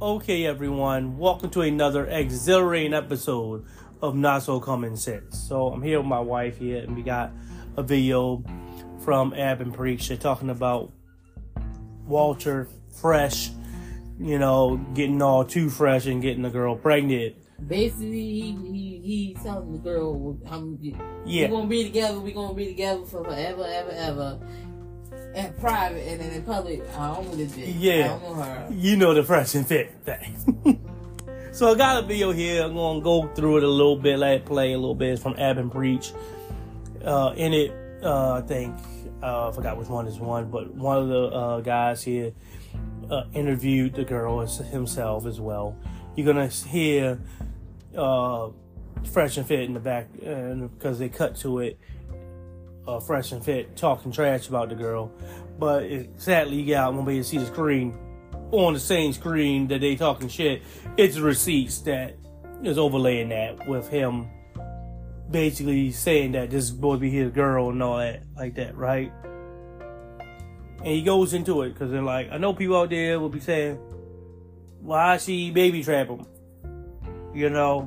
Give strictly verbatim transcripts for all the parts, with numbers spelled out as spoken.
Okay, everyone, welcome to another exhilarating episode of Not So Common Sense. So I'm here with my wife here, and we got a video from Ab and Preach. They're talking about Walter Fresh, you know, getting all too fresh and getting the girl pregnant. Basically, he he he telling the girl, "I'm yeah, we're gonna be together. We're gonna be together for forever, ever, ever." In private and then in public, I don't know this bitch. Yeah, I don't know her. You know the Fresh and Fit thing. So I got a video here. I'm gonna go through it a little bit, let it play a little bit. It's from Ab and Preach. Uh, in it, uh, I think uh, I forgot which one is one, but one of the uh, guys here uh, interviewed the girl himself as well. You're gonna hear uh, Fresh and Fit in the back because they cut to it. Uh, Fresh and Fit talking trash about the girl, but it, sadly you got one way to see the screen on the same screen that they talking shit. It's receipts that is overlaying that with him basically saying that this is supposed to be his girl and all that like that, right? And he goes into it because they're like, I know people out there will be saying, why she baby trap him, you know,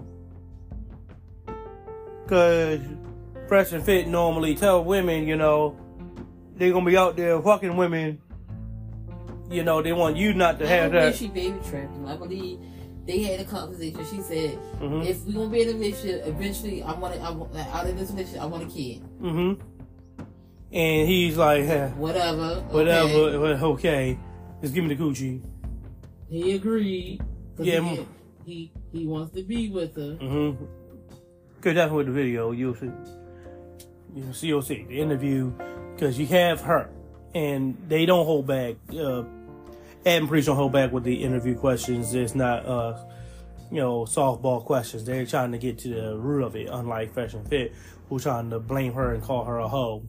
because Fresh and Fit normally tell women, you know, they're gonna be out there fucking women. You know, they want you not to I have don't that. believe she baby trapped him. I believe they had a conversation. She said, Mm-hmm. "If we're gonna be in a relationship, eventually, I want, I want out of this relationship, I want a kid." Mm-hmm. And he's like, eh, whatever, whatever, okay. okay, just give me the coochie. He agreed. Yeah, he, he he wants to be with her. Mm-hmm. Good, definitely with the video, you'll see. You'll see, you'll see the interview because you have her, and they don't hold back. Uh, Ab and Preach don't hold back with the interview questions. It's not, uh, you know, softball questions. They're trying to get to the root of it. Unlike Fresh and Fit, who's trying to blame her and call her a hoe.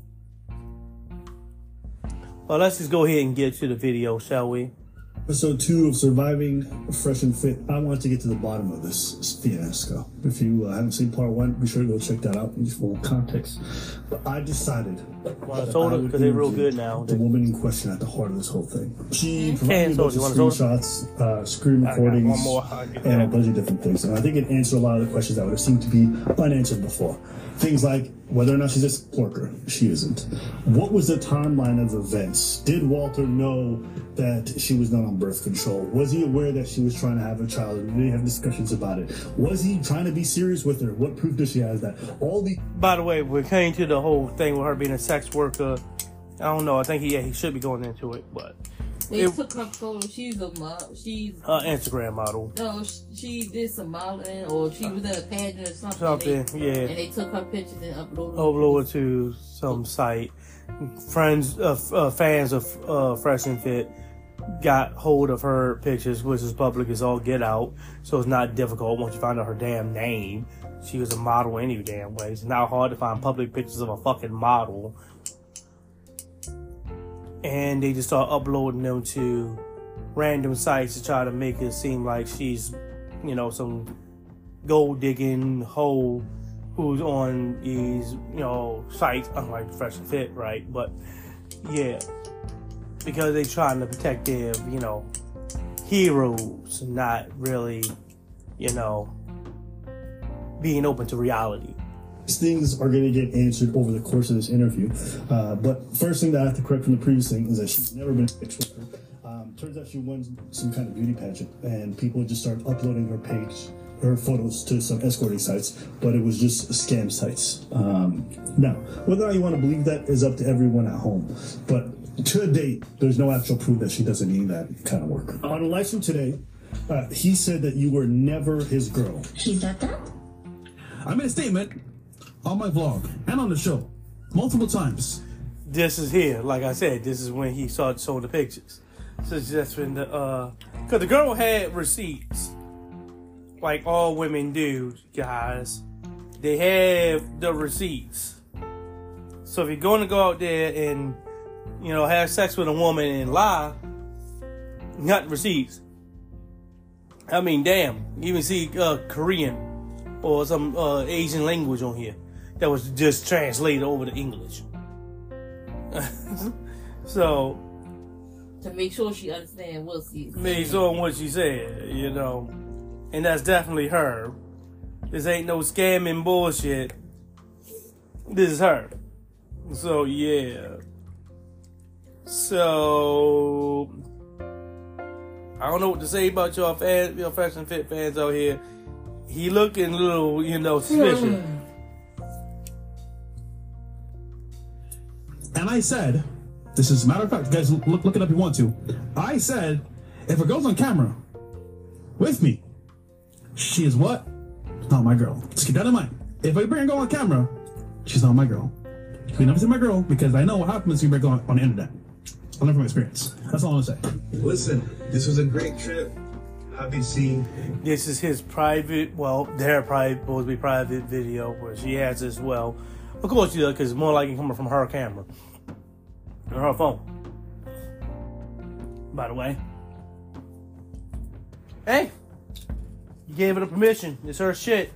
Well, let's just go ahead and get to the video, shall we? Episode two of Surviving Fresh and Fit. I want to get to the bottom of this fiasco. If you uh, haven't seen part one, be sure to go check that out in full context. But I decided. Well, I told her because they're real good now. The woman in question at the heart of this whole thing. She Can provided a bunch of screenshots, uh, screen recordings, and a bunch of different things. And I think it answered a lot of the questions that would have seemed to be unanswered before. Things like whether or not she's a stalker. She isn't. What was the timeline of events? Did Walter know that she was not on birth control? Was he aware that she was trying to have a child? Did they have discussions about it? Was he trying to be serious with her? What proof does she have that? All the. By the way, we came to the whole thing with her being a sex worker. I don't know. I think he yeah, he should be going into it, but they it, took her photo. She's a model. She's uh, Instagram model. No, she did some modeling, or she was in a pageant or something. Something, they, yeah. And they took her pictures and uploaded. Uploaded to some site. Friends, uh, uh, fans of uh, Fresh and Fit got hold of her pictures, which is public as all get out. So it's not difficult once you find out her damn name. She was a model any damn way. It's not hard to find public pictures of a fucking model. And they just start uploading them to random sites to try to make it seem like she's, you know, some gold digging hoe who's on these, you know, sites, unlike Fresh and Fit, right? But yeah, because they're trying to protect their, you know, heroes, not really, you know, being open to reality. Things are going to get answered over the course of this interview. Uh, but first thing that I have to correct from the previous thing is that she's never been a sex worker. Um, turns out she won some kind of beauty pageant, and people just started uploading her page, her photos to some escorting sites, but it was just scam sites. Um, now, whether or not you want to believe that is up to everyone at home. But to date, there's no actual proof that she does any of that kind of work. On a live stream today, uh, he said that you were never his girl. He said that? I made a statement on my vlog and on the show multiple times. This is here, like I said, this is when he started showing the pictures. So that's when the, uh, because the girl had receipts, like all women do, guys. They have the receipts. So if you're going to go out there and, you know, have sex with a woman and lie, you got receipts. I mean, damn, you even see uh, Korean or some uh, Asian language on here that was just translated over to English. So, to make sure she understands what she's Made sure what she said, you know. And that's definitely her. This ain't no scamming bullshit. This is her. So, yeah. So, I don't know what to say about y'all fans, your Fresh and Fit fans out here. He looking a little, you know, suspicious. And I said, this is a matter of fact, guys, look, look it up if you want to. I said, if a girl's on camera with me, she is what? Not my girl. Just keep that in mind. If I bring a girl on camera, she's not my girl. You can never see my girl because I know what happens when you bring a girl on, on the internet. I learned from experience. That's all I'm gonna say. Listen, this was a great trip. Happy seeing. This is his private, well, their private, supposed to be private video where she has as well. Of course she does, because it's more likely coming from her camera. Or her phone. By the way. Hey! You gave her the permission. It's her shit.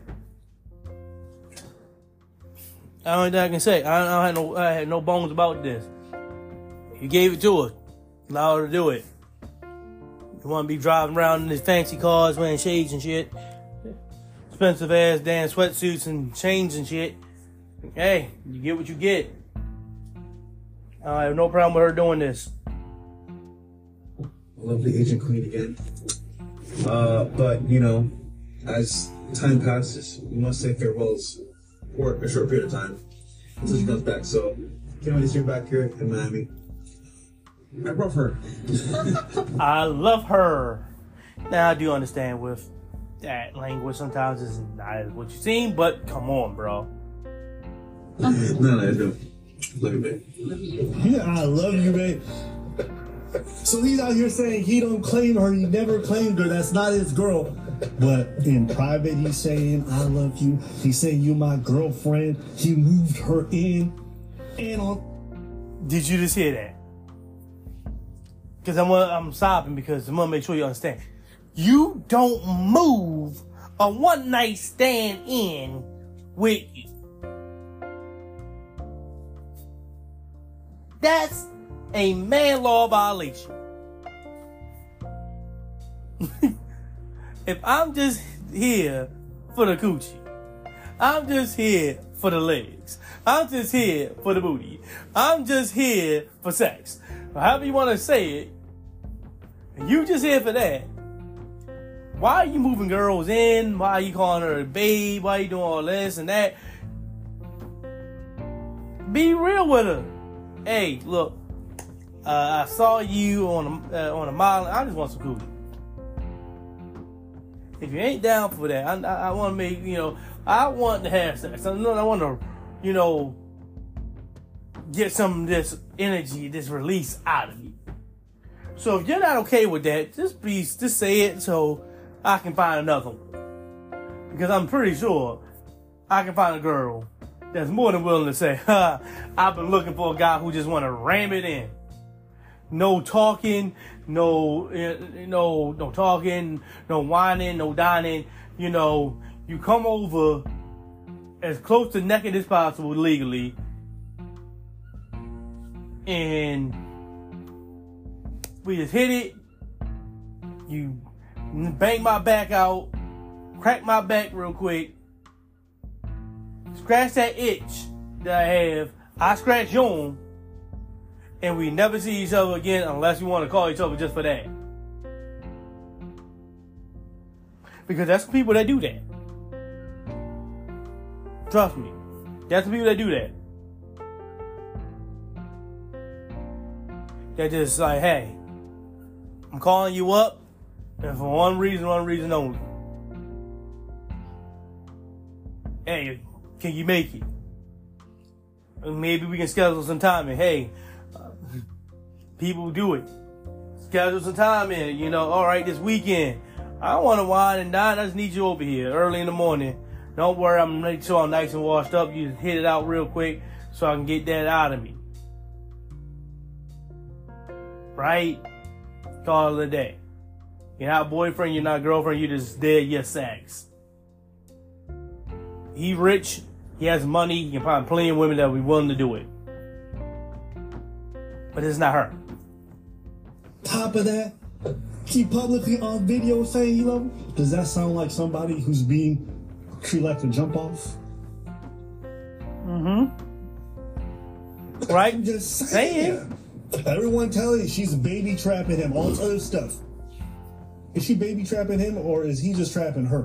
I don't think I can say. I, I had no, I had no bones about this. You gave it to her. Allow her to do it. You want to be driving around in these fancy cars, wearing shades and shit. Expensive ass damn sweatsuits and chains and shit. Hey, you get what you get. I have no problem with her doing this. Lovely Agent Queen again. Uh, but, you know, as time passes, we must say farewells for a short period of time until she comes back. So, can't wait to see her back here in Miami. I love her. I love her. Now, I do understand with that language sometimes it's not what you seem, but come on, bro. No, no, I don't. Love you, babe. Yeah, I love you, babe. So he's out here saying he don't claim her, he never claimed her, that's not his girl. But in private, he's saying, I love you. He's saying, you my girlfriend. He moved her in. And on. Did you just hear that? Because I'm, I'm sobbing because I'm going to make sure you understand. You don't move a one night stand in with you. That's a man law violation. If I'm just here for the coochie, I'm just here for the legs, I'm just here for the booty, I'm just here for sex, however you want to say it, and you just here for that, why are you moving girls in? Why are you calling her a babe? Why are you doing all this and that? Be real with her. Hey, look, uh, I saw you on a, uh, on a mile. I just want some coochie. If you ain't down for that, I, I, I want to make, you know, I want to have sex. I, I want to, you know, get some of this energy, this release out of you. So if you're not okay with that, just please, just say it so I can find another one. Because I'm pretty sure I can find a girl that's more than willing to say, ha, I've been looking for a guy who just want to ram it in. No talking, no, no, no talking, no whining, no dining. You know, you come over as close to naked as possible legally, and we just hit it. You bang my back out, crack my back real quick, scratch that itch that I have. I scratch your own. And we never see each other again unless we want to call each other just for that. Because that's the people that do that. Trust me. That's the people that do that. They're just like, hey, I'm calling you up, and for one reason, one reason only. Hey, can you make it? Maybe we can schedule some time, and hey, people do it. Schedule some time in, you know, all right, this weekend. I don't want to wine and dine. I just need you over here early in the morning. Don't worry, I'm making sure I'm nice and washed up. You just hit it out real quick so I can get that out of me. Right? Call it a day. You're not a boyfriend, you're not a girlfriend, you're just there, your sex. He rich, he has money, he can find plenty of women that will be willing to do it. But it's not her. top of that, he publicly on video saying he love him. Does that sound like somebody who's being treated like a jump off? Mm-hmm. Right? I'm just saying. Everyone telling you she's baby trapping him, all this other stuff. Is she baby trapping him or is he just trapping her?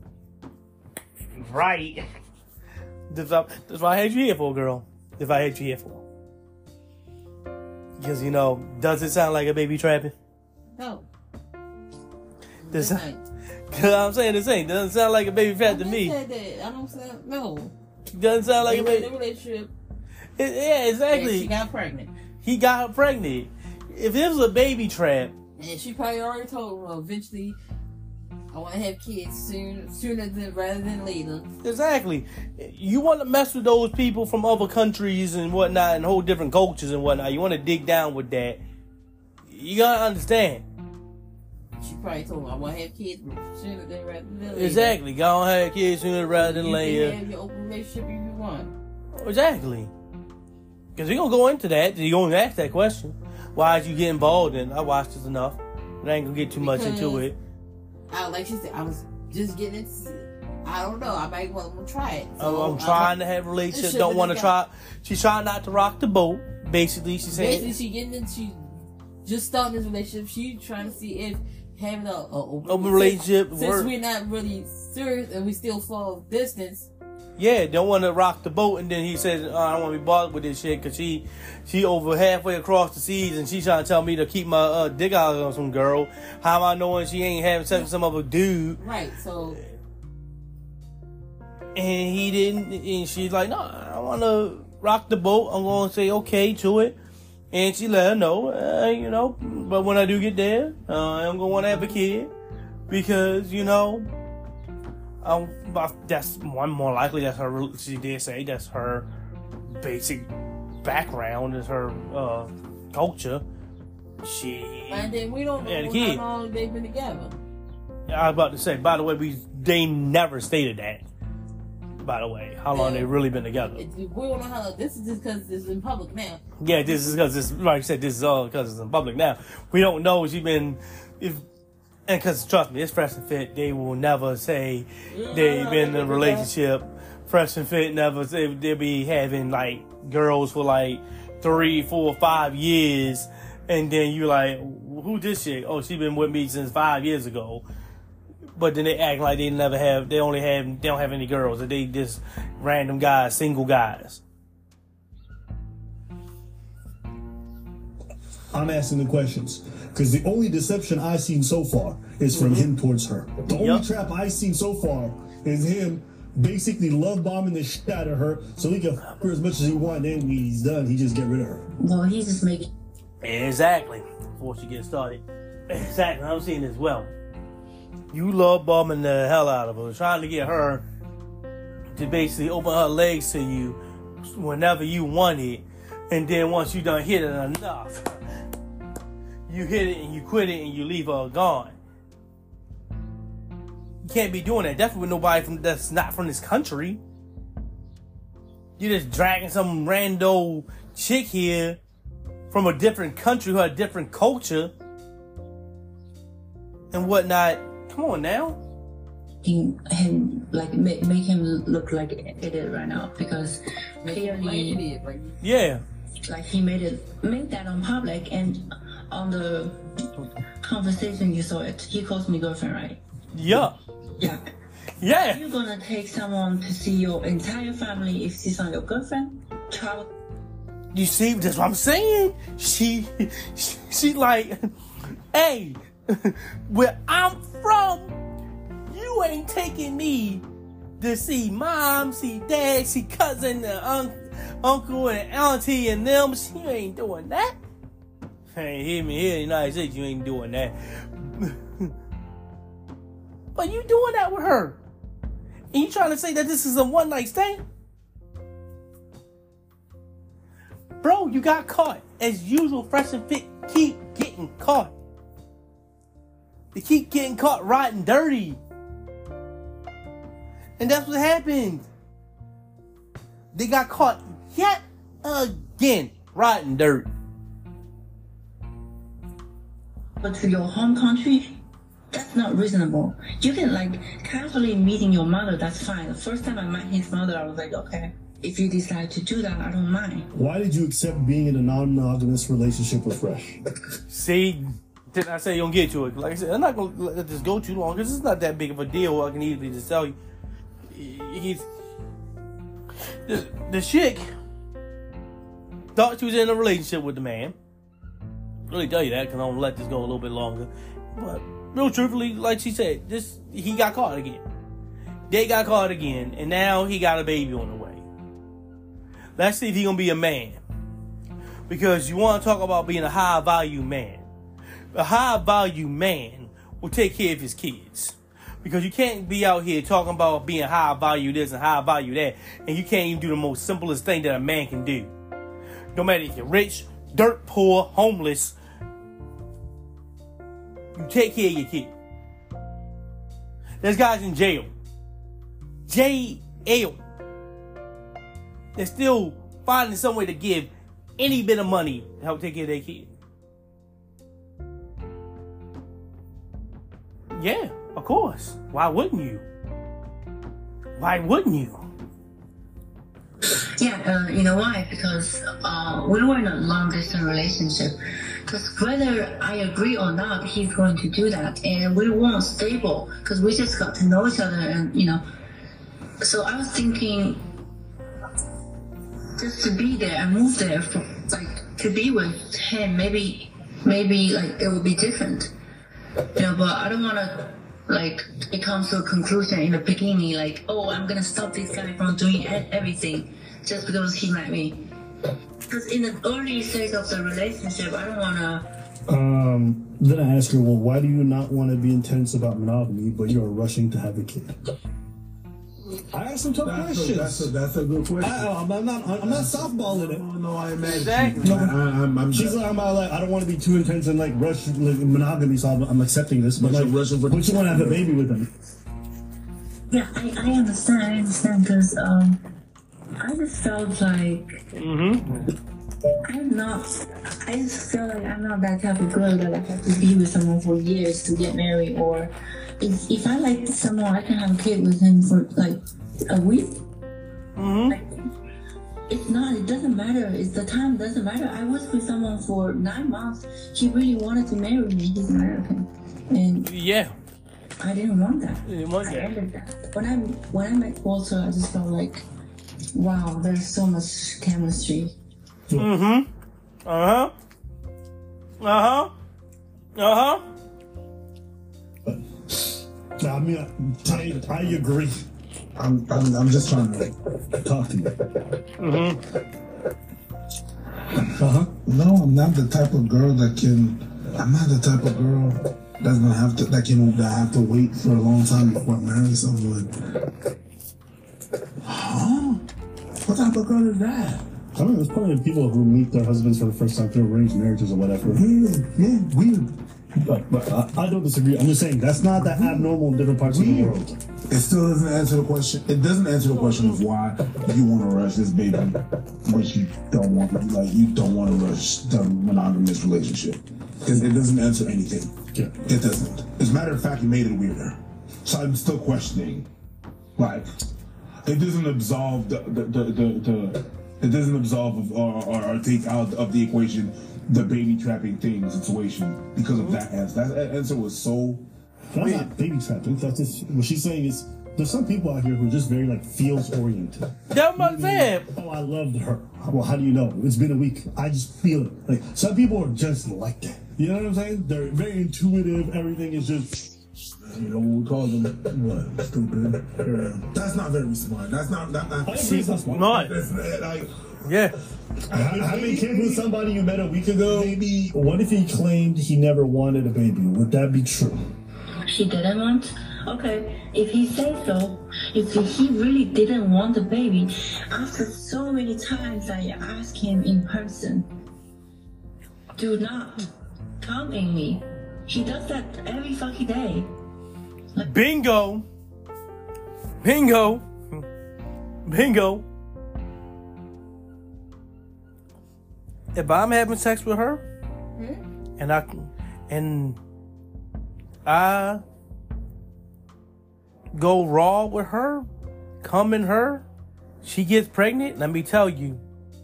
Right. That's why that's why I had you here for, girl. That's why I had you here for. Because, you know, does it sound like a baby trapping? No. Does Good it, night. Cause I'm saying the same. Doesn't sound like a baby trap I to just me. said that. I don't sound, no. Doesn't sound like They a were in baby. a relationship. It, yeah, And exactly. she got pregnant. He got her pregnant. If it was a baby trap, And she probably already told him, well, eventually, I want to have kids soon, sooner than rather than later. exactly. You want to mess with those people from other countries and whatnot, and whole different cultures and whatnot. You want to dig down with that. You gotta understand. She probably told him, I want to have kids sooner than rather than later. Exactly. Go on, have kids sooner rather than You can later. have your open relationship if you want. Exactly. Because we're going to go into that. You're going to ask that question. Why did you get involved in it? I watched this enough. But I ain't going to get too much into Because- it. I, like she said, I was just getting into I don't know. I might want to try it. I'm, So, I'm trying to have a relationship. Should've Don't want to been try. She's trying not to rock the boat. Basically, she's saying. Basically, she getting into, she just starting this relationship. She trying to see if having a, a open, Open relationship Since, work. since we're not really serious and we still fall distance. Yeah, don't want to rock the boat, and then he says, oh, "I don't want to be bothered with this shit," because she, she over halfway across the seas, and she trying to tell me to keep my uh, dick out on some girl. How am I knowing she ain't having sex with some other dude? Right. So And he didn't, and she's like, "No, I want to rock the boat. I'm going to say okay to it." And she let her know, uh, you know, but when I do get there, uh, I'm going to want to have a kid because, you know, um, that's one more likely. That's her. She did say that's her basic background, is her uh, culture. She. and then we don't know And a how kid. long they've been together. I was about to say. By the way, we they never stated that. By the way, how long Yeah. they really been together? It, we don't know how. This is just because it's in public now. Yeah, this is because it's like I said. This is all because it's in public now. We don't know if she been if. And because, trust me, it's Fresh and Fit. They will never say they've been in a relationship. Fresh and Fit never say they'll be having, like, girls for, like, three, four, five years. And then you like, who this shit? Oh, she been with me since five years ago. But then they act like they never have, they only have, they don't have any girls. Or they just random guys, single guys. I'm asking the questions. Because the only deception I've seen so far is from him towards her. The only Yup. trap I've seen so far is him basically love bombing the shit out of her so he can fuck her as much as he wants. Then when he's done, he just get rid of her. Well, he's just making. Exactly. Before she gets started. Exactly. I'm seeing as well. You love bombing the hell out of her, trying to get her to basically open her legs to you whenever you want it, and then once you done hit it enough, you hit it and you quit it and you leave her gone. You can't be doing that. Definitely with nobody from that's not from this country. You're just dragging some rando chick here from a different country who had a different culture and whatnot. Come on now. Him, him like make, make him look like an idiot right now because Like clearly, idiot, like, Yeah. like he made it made that on public and on the conversation you saw it. He calls me girlfriend, right? Yeah. Yeah. Yeah. You're gonna take someone to see your entire family if she's not your girlfriend, child. You see, that's what I'm saying. She, she, she like, hey, where I'm from, you ain't taking me to see mom, see dad, see cousin, and un- uncle, and auntie, and them. She ain't doing that. Hey, hear me here in the United States, you ain't doing that. But you doing that with her. And you trying to say that this is a one night stand? Bro, you got caught. As usual, Fresh and Fit keep getting caught. They keep getting caught riding dirty. And that's what happened. They got caught yet again riding dirty. to your home country, that's not reasonable. You can like casually meeting your mother, that's fine. The first time I met his mother, I was like, okay, if you decide to do that, I don't mind. Why did you accept being in a non-monogamous relationship with Fresh? See, didn't I say you don't get to it? Like I said, I'm not gonna let this go too long because it's not that big of a deal. I can easily just tell you. He's the the chick thought she was in a relationship with the man. Really tell you that because I don't let this go a little bit longer. But real truthfully, like she said, this he got caught again. They got caught again, and now he got a baby on the way. Let's see if he gonna be a man. Because you want to talk about being a high value man. A high value man will take care of his kids. Because you can't be out here talking about being high value this and high value that, and you can't even do the most simplest thing that a man can do. No matter if you're rich, dirt poor, homeless, you take care of your kid. There's guys in jail. Jail. They're still finding some way to give any bit of money to help take care of their kid. Yeah, of course. Why wouldn't you? Why wouldn't you? Yeah, uh, you know why? Because uh, we were in a long distance relationship. Because whether I agree or not, he's going to do that. And we weren't stable because we just got to know each other and, you know. So I was thinking just to be there and move there, for, like to be with him, maybe, maybe like it would be different. You know, but I don't want to like it comes to a conclusion in the beginning, like, oh, I'm gonna stop this guy from doing everything just because he met me. Because in the early stage of the relationship, I don't want to. Um, then I asked her, well, why do you not want to be intense about monogamy, but you're rushing to have a kid? I asked some tough That's questions. a, that's, a, that's a good question. I, I'm, I'm not. I'm not softballing it. Oh, no, I imagine. Exactly. I, I, I'm, I'm She's like, I'm about like, I don't want to be too intense and like rush like, monogamy, so I'm, I'm accepting this. But But like, you're rushing for- but you want to have a baby with him? Yeah, I, I understand. I understand because um, I just felt like Mm-hmm. I'm not. I just feel like I'm not that type of girl that I have to be with someone for years to get married. Or if if I like someone, I can have a kid with him for like a week. Mm-hmm. Like, it's not. It doesn't matter. It's the time doesn't matter. I was with someone for nine months. He really wanted to marry me. He's American, and Yeah. I didn't want that. You didn't want I that. ended that. When I when I met Walter, I just felt like, wow, there's so much chemistry. Mm-hmm. Uh-huh. Uh-huh. Uh-huh. I mean, I, I agree. I'm, I'm, I'm just trying to. Talk to me. Mm-hmm. Uh huh. No, I'm not the type of girl that can. I'm not the type of girl that's gonna have to that can that have to wait for a long time before I marry someone. Huh? What type of girl is that? I mean, there's plenty of people who meet their husbands for the first time through arranged marriages or whatever. Yeah, yeah, weird. But, but I, I don't disagree. I'm just saying that's not that abnormal in different parts of the world. It still doesn't answer the question. It doesn't answer the question of why you want to rush this baby, but you don't want to, like you don't want to rush the monogamous relationship. It, it doesn't answer anything. Yeah. It doesn't. As a matter of fact, it made it weirder. So I'm still questioning. Like, it doesn't absolve the the the, the, the it doesn't absolve or, or, or take out of the equation the baby trapping thing situation because of that answer. That answer was so. That's not baby trapping. That's just what she's saying is there's some people out here who are just very like feels oriented. That's what I'm saying. Oh, I loved her. Well, how do you know? It's been a week. I just feel it. Like some people are just like that. You know what I'm saying? They're very intuitive. Everything is just. You know what we call them? What? Stupid. Yeah. That's not very smart. That's not. That, that, I agree, that's smart. Not. That's not, like, Yeah. Having kids with somebody you met a week ago. Maybe. What if he claimed he never wanted a baby? Would that be true? She didn't want. Okay, if he says so, if he really didn't want the baby, after so many times I asked him in person, do not come in me. He does that every fucking day. Bingo. Bingo. Bingo. If I'm having sex with her, Hmm? and I and I go raw with her, come in her, she gets pregnant, let me tell you,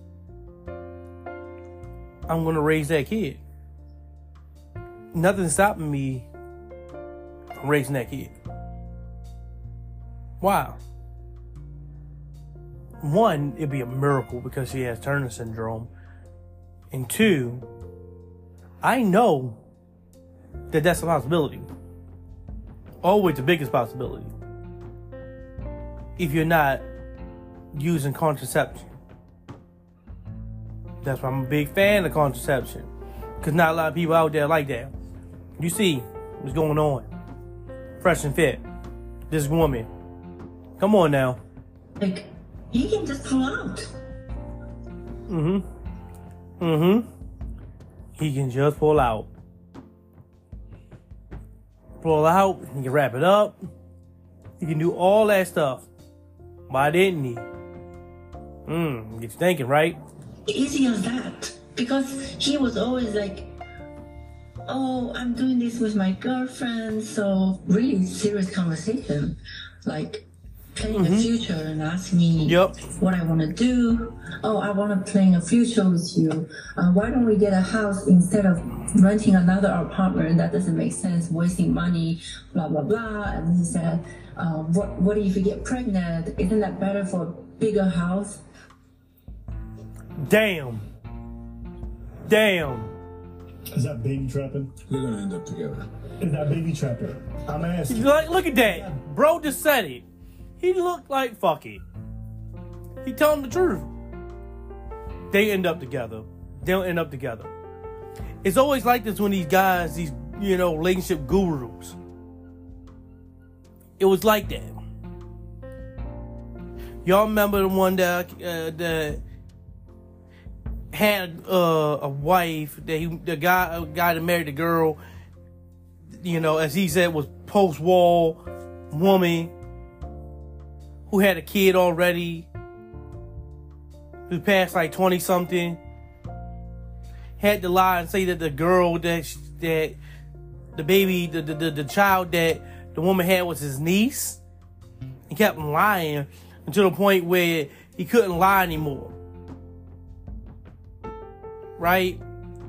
I'm gonna raise that kid. Nothing's stopping me from raising that kid. Why? One, it'd be a miracle because she has Turner syndrome. And two, I know that that's a possibility. Always the biggest possibility. If you're not using contraception. That's why I'm a big fan of contraception. Because not a lot of people out there like that. You see what's going on. Fresh and fit. This woman. Come on now. Like, he can just pull out. Mm-hmm. Mm-hmm. He can just pull out. Pull out. He can wrap it up. He can do all that stuff. Why didn't he? Mmm. Get you thinking, right? Easy as that. Because he was always like, oh, I'm doing this with my girlfriend. So really serious conversation. Like, playing Mm-hmm. a future and ask me Yep. what I want to do. Oh, I want to play in a future with you. Uh, why don't we get a house instead of renting another apartment? That doesn't make sense. Wasting money, blah, blah, blah. And he said, uh, what, what if you get pregnant? Isn't that better for a bigger house? Damn. Damn. Is that baby trapping? They're gonna end up together. Is that baby trapping? I'm asking. Like, look at that. Bro just said it. He looked like fuck it. He telling the truth. They end up together. They'll end up together. It's always like this when these guys, these, you know, relationship gurus. It was like that. Y'all remember the one that uh, that had uh, a wife that he, the guy, a guy that married the girl, you know, as he said, was post-war woman who had a kid already, who passed like twenty something, had to lie and say that the girl that she, that the baby, the, the the the child that the woman had was his niece. He kept lying until the point where he couldn't lie anymore. Right?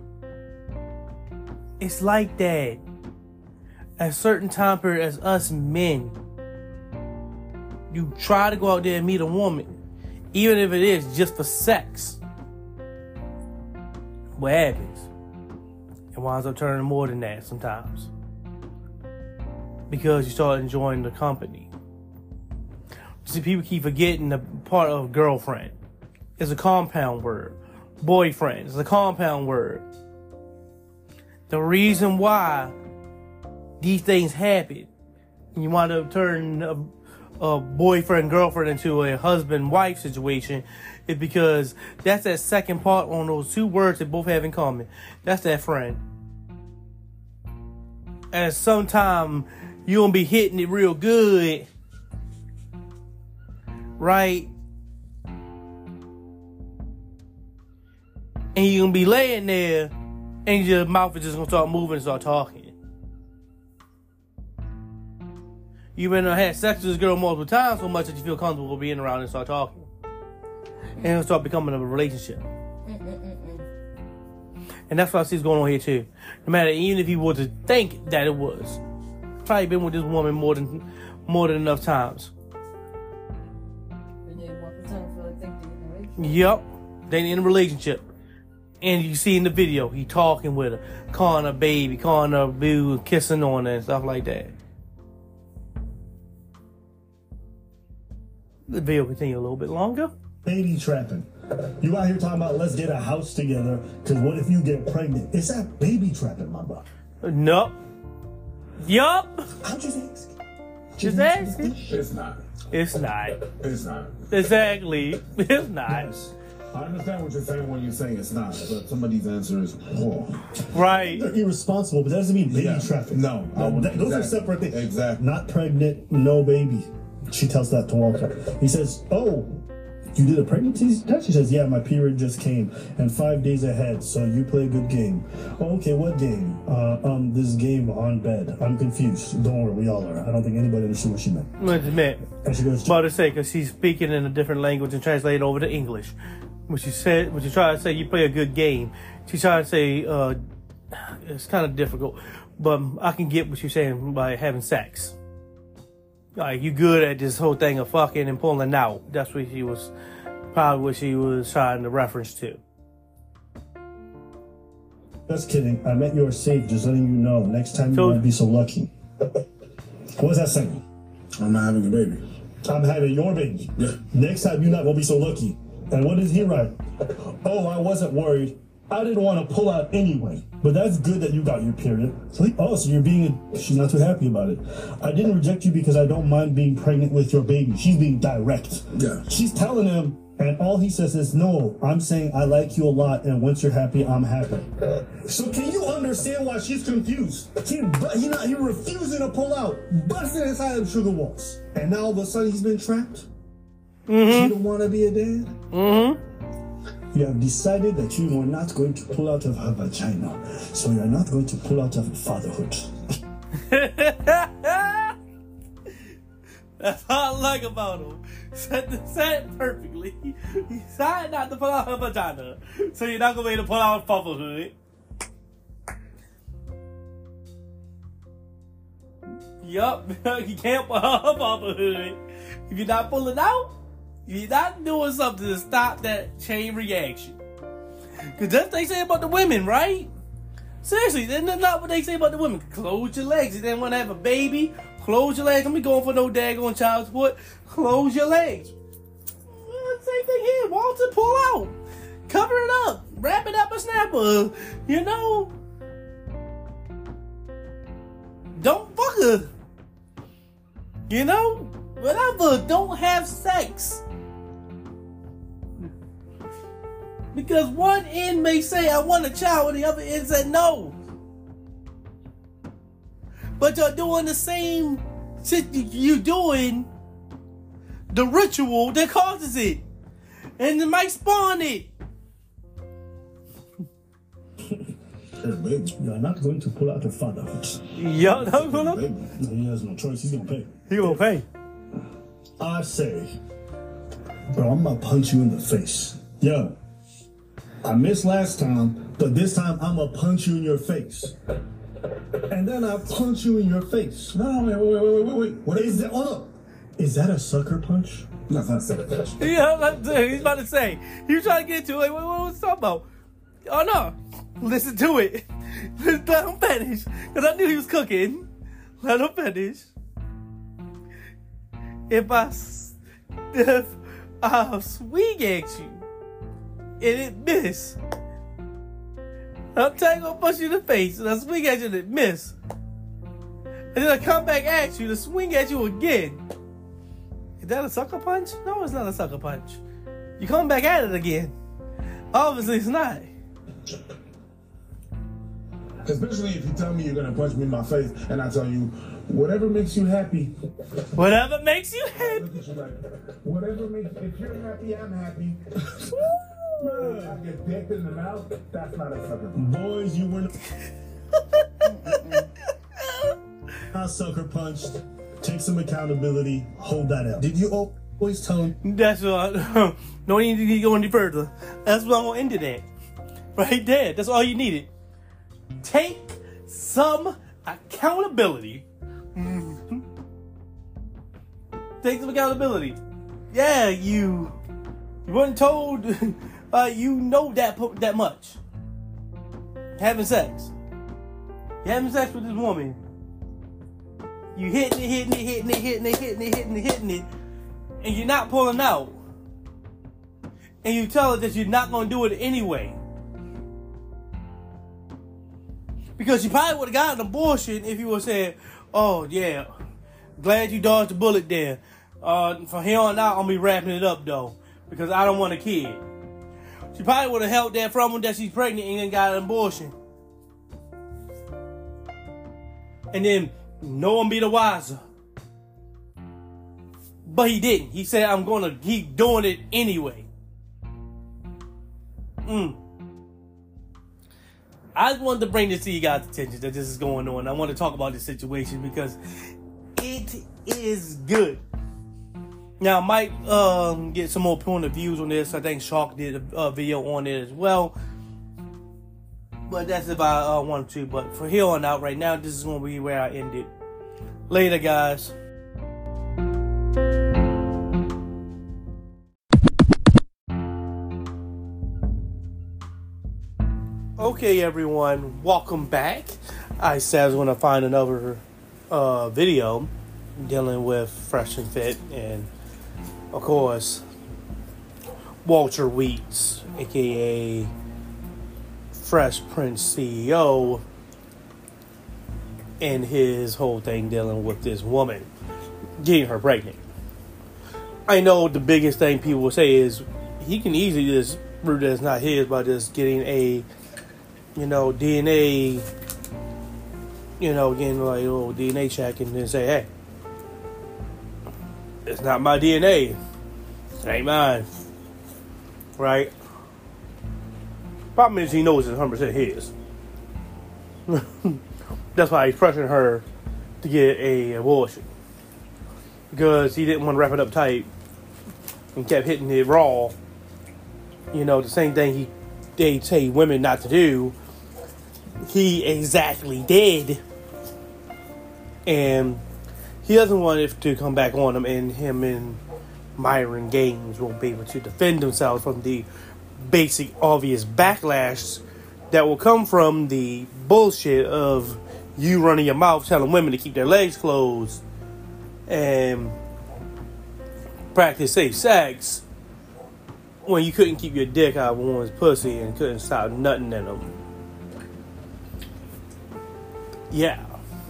It's like that. At a certain time period, as us men, you try to go out there and meet a woman, even if it is just for sex. What happens? It winds up turning more than that sometimes. Because you start enjoying the company. See, people keep forgetting the part of girlfriend. It's a compound word. Boyfriend is a compound word. The reason why these things happen, you wind up turning a, a boyfriend, girlfriend into a husband-wife situation, is because that's that second part on those two words they both have in common. That's that friend. And sometime you gonna be hitting it real good, right? And you're gonna be laying there, and your mouth is just gonna start moving and start talking. You've been uh, had sex with this girl multiple times so much that you feel comfortable being around and start talking. And it'll start becoming a relationship. And that's what I see is going on here too. No matter, even if you were to think that it was, probably been with this woman more than more than enough times. Yep, they in a relationship. And you see in the video, he talking with her, calling her baby, calling her boo, kissing on her and stuff like that. The video continue a little bit longer. Baby trapping. You out here talking about let's get a house together, because what if you get pregnant? Is that baby trapping, my brother? Nope. Yup. I'm just asking. Just asking. It's not. It's not. It's not. Exactly. It's not. Yes. I understand what you're saying when you're saying it's not, but some of these answers, oh. Right. They're irresponsible, but that doesn't mean baby Yeah. trapping. No, no, Uh, that- those are exactly. separate things. Exactly. Not pregnant, no baby. She tells that to Walter. He says, oh, You did a pregnancy test? She says, yeah, my period just came and five days ahead, so you play a good game. Oh, okay, what game? Uh, um, this game on bed. I'm confused. Don't worry, we all are. I don't think anybody understood what she meant. What it meant. And she goes, About to say, because she's speaking in a different language and translate it over to English. When she said, when she tried to say you play a good game, she tried to say, uh, it's kind of difficult, but I can get what you're saying by having sex. Like, you good at this whole thing of fucking and pulling out. That's what she was, probably what she was trying to reference to. just kidding. I meant you were safe, just letting you know. Next time you So- won't be so lucky. What's that saying? I'm not having a baby. I'm having your baby. Yeah. Next time you're not gonna be so lucky. And what did he write? Oh, I wasn't worried. I didn't want to pull out anyway. But that's good that you got your period. So, oh, so you're being, she's not too happy about it. I didn't reject you because I don't mind being pregnant with your baby. She's being direct. Yeah. She's telling him, and all he says is, no, I'm saying I like you a lot, and once you're happy, I'm happy. So can you understand why she's confused? He, but he not, he refusing to pull out, busting inside of sugar walls. And now all of a sudden he's been trapped? Mm-hmm. You don't want to be a dad? Mm-hmm. You have decided that you are not going to pull out of her vagina, so you're not going to pull out of fatherhood. That's all I like about him. Said, said it perfectly. He decided not to pull out her vagina, so you're not going to be able to pull out fatherhood. Yup, you can't pull out her fatherhood. If you're not pulling out, you're not doing something to stop that chain reaction. Because that's what they say about the women, right? Seriously, that's not what they say about the women. Close your legs. If they want to have a baby, close your legs. Don't be going for no daggone child support. Close your legs. Well, same thing here. Walter, pull out. Cover it up. Wrap it up a snapper. You know? Don't fuck her. You know? Whatever. Don't have sex. Because one end may say, I want a child, and the other end say no. But you're doing the same shit you doing, the ritual that causes it. And it might spawn it. Hey, baby, you're not going to pull out of fatherhood. Yeah, no, no, no. Baby, he has no choice. He's going to pay. He gonna pay. I say, bro, I'm going to punch you in the face. Yo. I missed last time, but this time I'm gonna punch you in your face. And then I punch you in your face. No, no, wait, wait, wait, wait, wait, wait. What is that? Hold up. Is that a sucker punch? No, it's not a sucker punch. Yeah, that's, he's about to say. He was trying to get to it. What, what was he talking about? Oh no. Listen to it. Let him finish. Because I knew he was cooking. Let him finish. If I, s- if I swing at you, and it miss. I'm telling you, I'm gonna punch you in the face, and I swing at you and it miss. And then I come back at you to swing at you again. Is that a sucker punch? No, it's not a sucker punch. You come back at it again. Obviously, it's not. Especially if you tell me you're gonna punch me in my face, and I tell you, whatever makes you happy. Whatever makes you happy. Look at you like, whatever makes, if you're happy, I'm happy. I get dicked in the mouth, that's not a sucker punch. Boys, you were not sucker punched. Take some accountability. Hold that out. Did you always tell him? That's what. No need to go any further. That's what I'm gonna end it at. Right there. That's all you needed. Take some accountability. Take some accountability. Yeah, you. You weren't told. Uh, you know that po- that much. Having sex. You're having sex with this woman. You hitting it, hitting it, hitting it, hitting it, hitting it, hitting it, hitting it, and you're not pulling out. And you tell her that you're not going to do it anyway. Because you probably would have gotten an abortion if you were saying, oh yeah, glad you dodged the bullet there. Uh, from here on out, I'm going to be wrapping it up though. Because I don't want a kid. She probably would have held that from her that she's pregnant and then got an abortion. And then no one be the wiser. But he didn't. He said, I'm going to keep doing it anyway. Mm. I just wanted to bring this to you guys' attention that this is going on. I want to talk about this situation because it is good. Now, I might um, get some more point of views on this. I think Shark did a, a video on it as well. But that's if I uh, want to. But for here on out, right now, this is going to be where I end it. Later, guys. Okay, everyone, welcome back. I said I was going to find another uh, video dealing with Fresh and Fit, and of course, Walter Weeks, aka Fresh Prince C E O, and his whole thing dealing with this woman getting her pregnant. I know the biggest thing people will say is he can easily just prove that it's not his by just getting a, you know, D N A, you know, getting like a little D N A check and then say, hey, it's not my D N A. It ain't mine. Right? Problem is he knows it's one hundred percent his. That's why he's pressuring her to get a abortion. Because he didn't want to wrap it up tight and kept hitting it raw. You know, the same thing he they say women not to do, he exactly did. And he doesn't want it to come back on him, and him and Myron Gaines won't be able to defend themselves from the basic, obvious backlash that will come from the bullshit of you running your mouth telling women to keep their legs closed and practice safe sex when you couldn't keep your dick out of a woman's pussy and couldn't stop nutting in them. Yeah.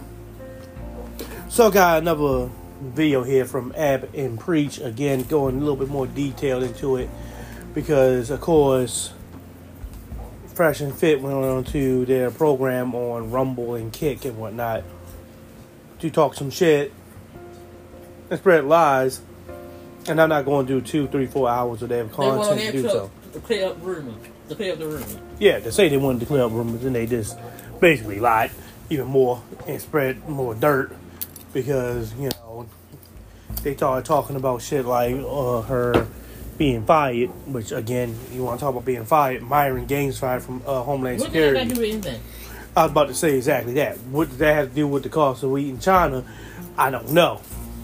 So, got another video here from Ab and Preach. Again, going a little bit more detailed into it because, of course, Fresh and Fit went on to their program on Rumble and Kick and whatnot to talk some shit and spread lies. And I'm not going to do two, three, four hours of their content to do so. To clear up rumors. To clear up the rumors. Yeah, to say they wanted to clear up rumors, and they just basically lied even more and spread more dirt because, you know, they started talking about shit like uh, her being fired, which, again, you want to talk about being fired, Myron Gaines fired from uh, Homeland What Security. did that do with anything? I was about to say exactly that. What does that have to do with the cost of wheat in China? I don't know.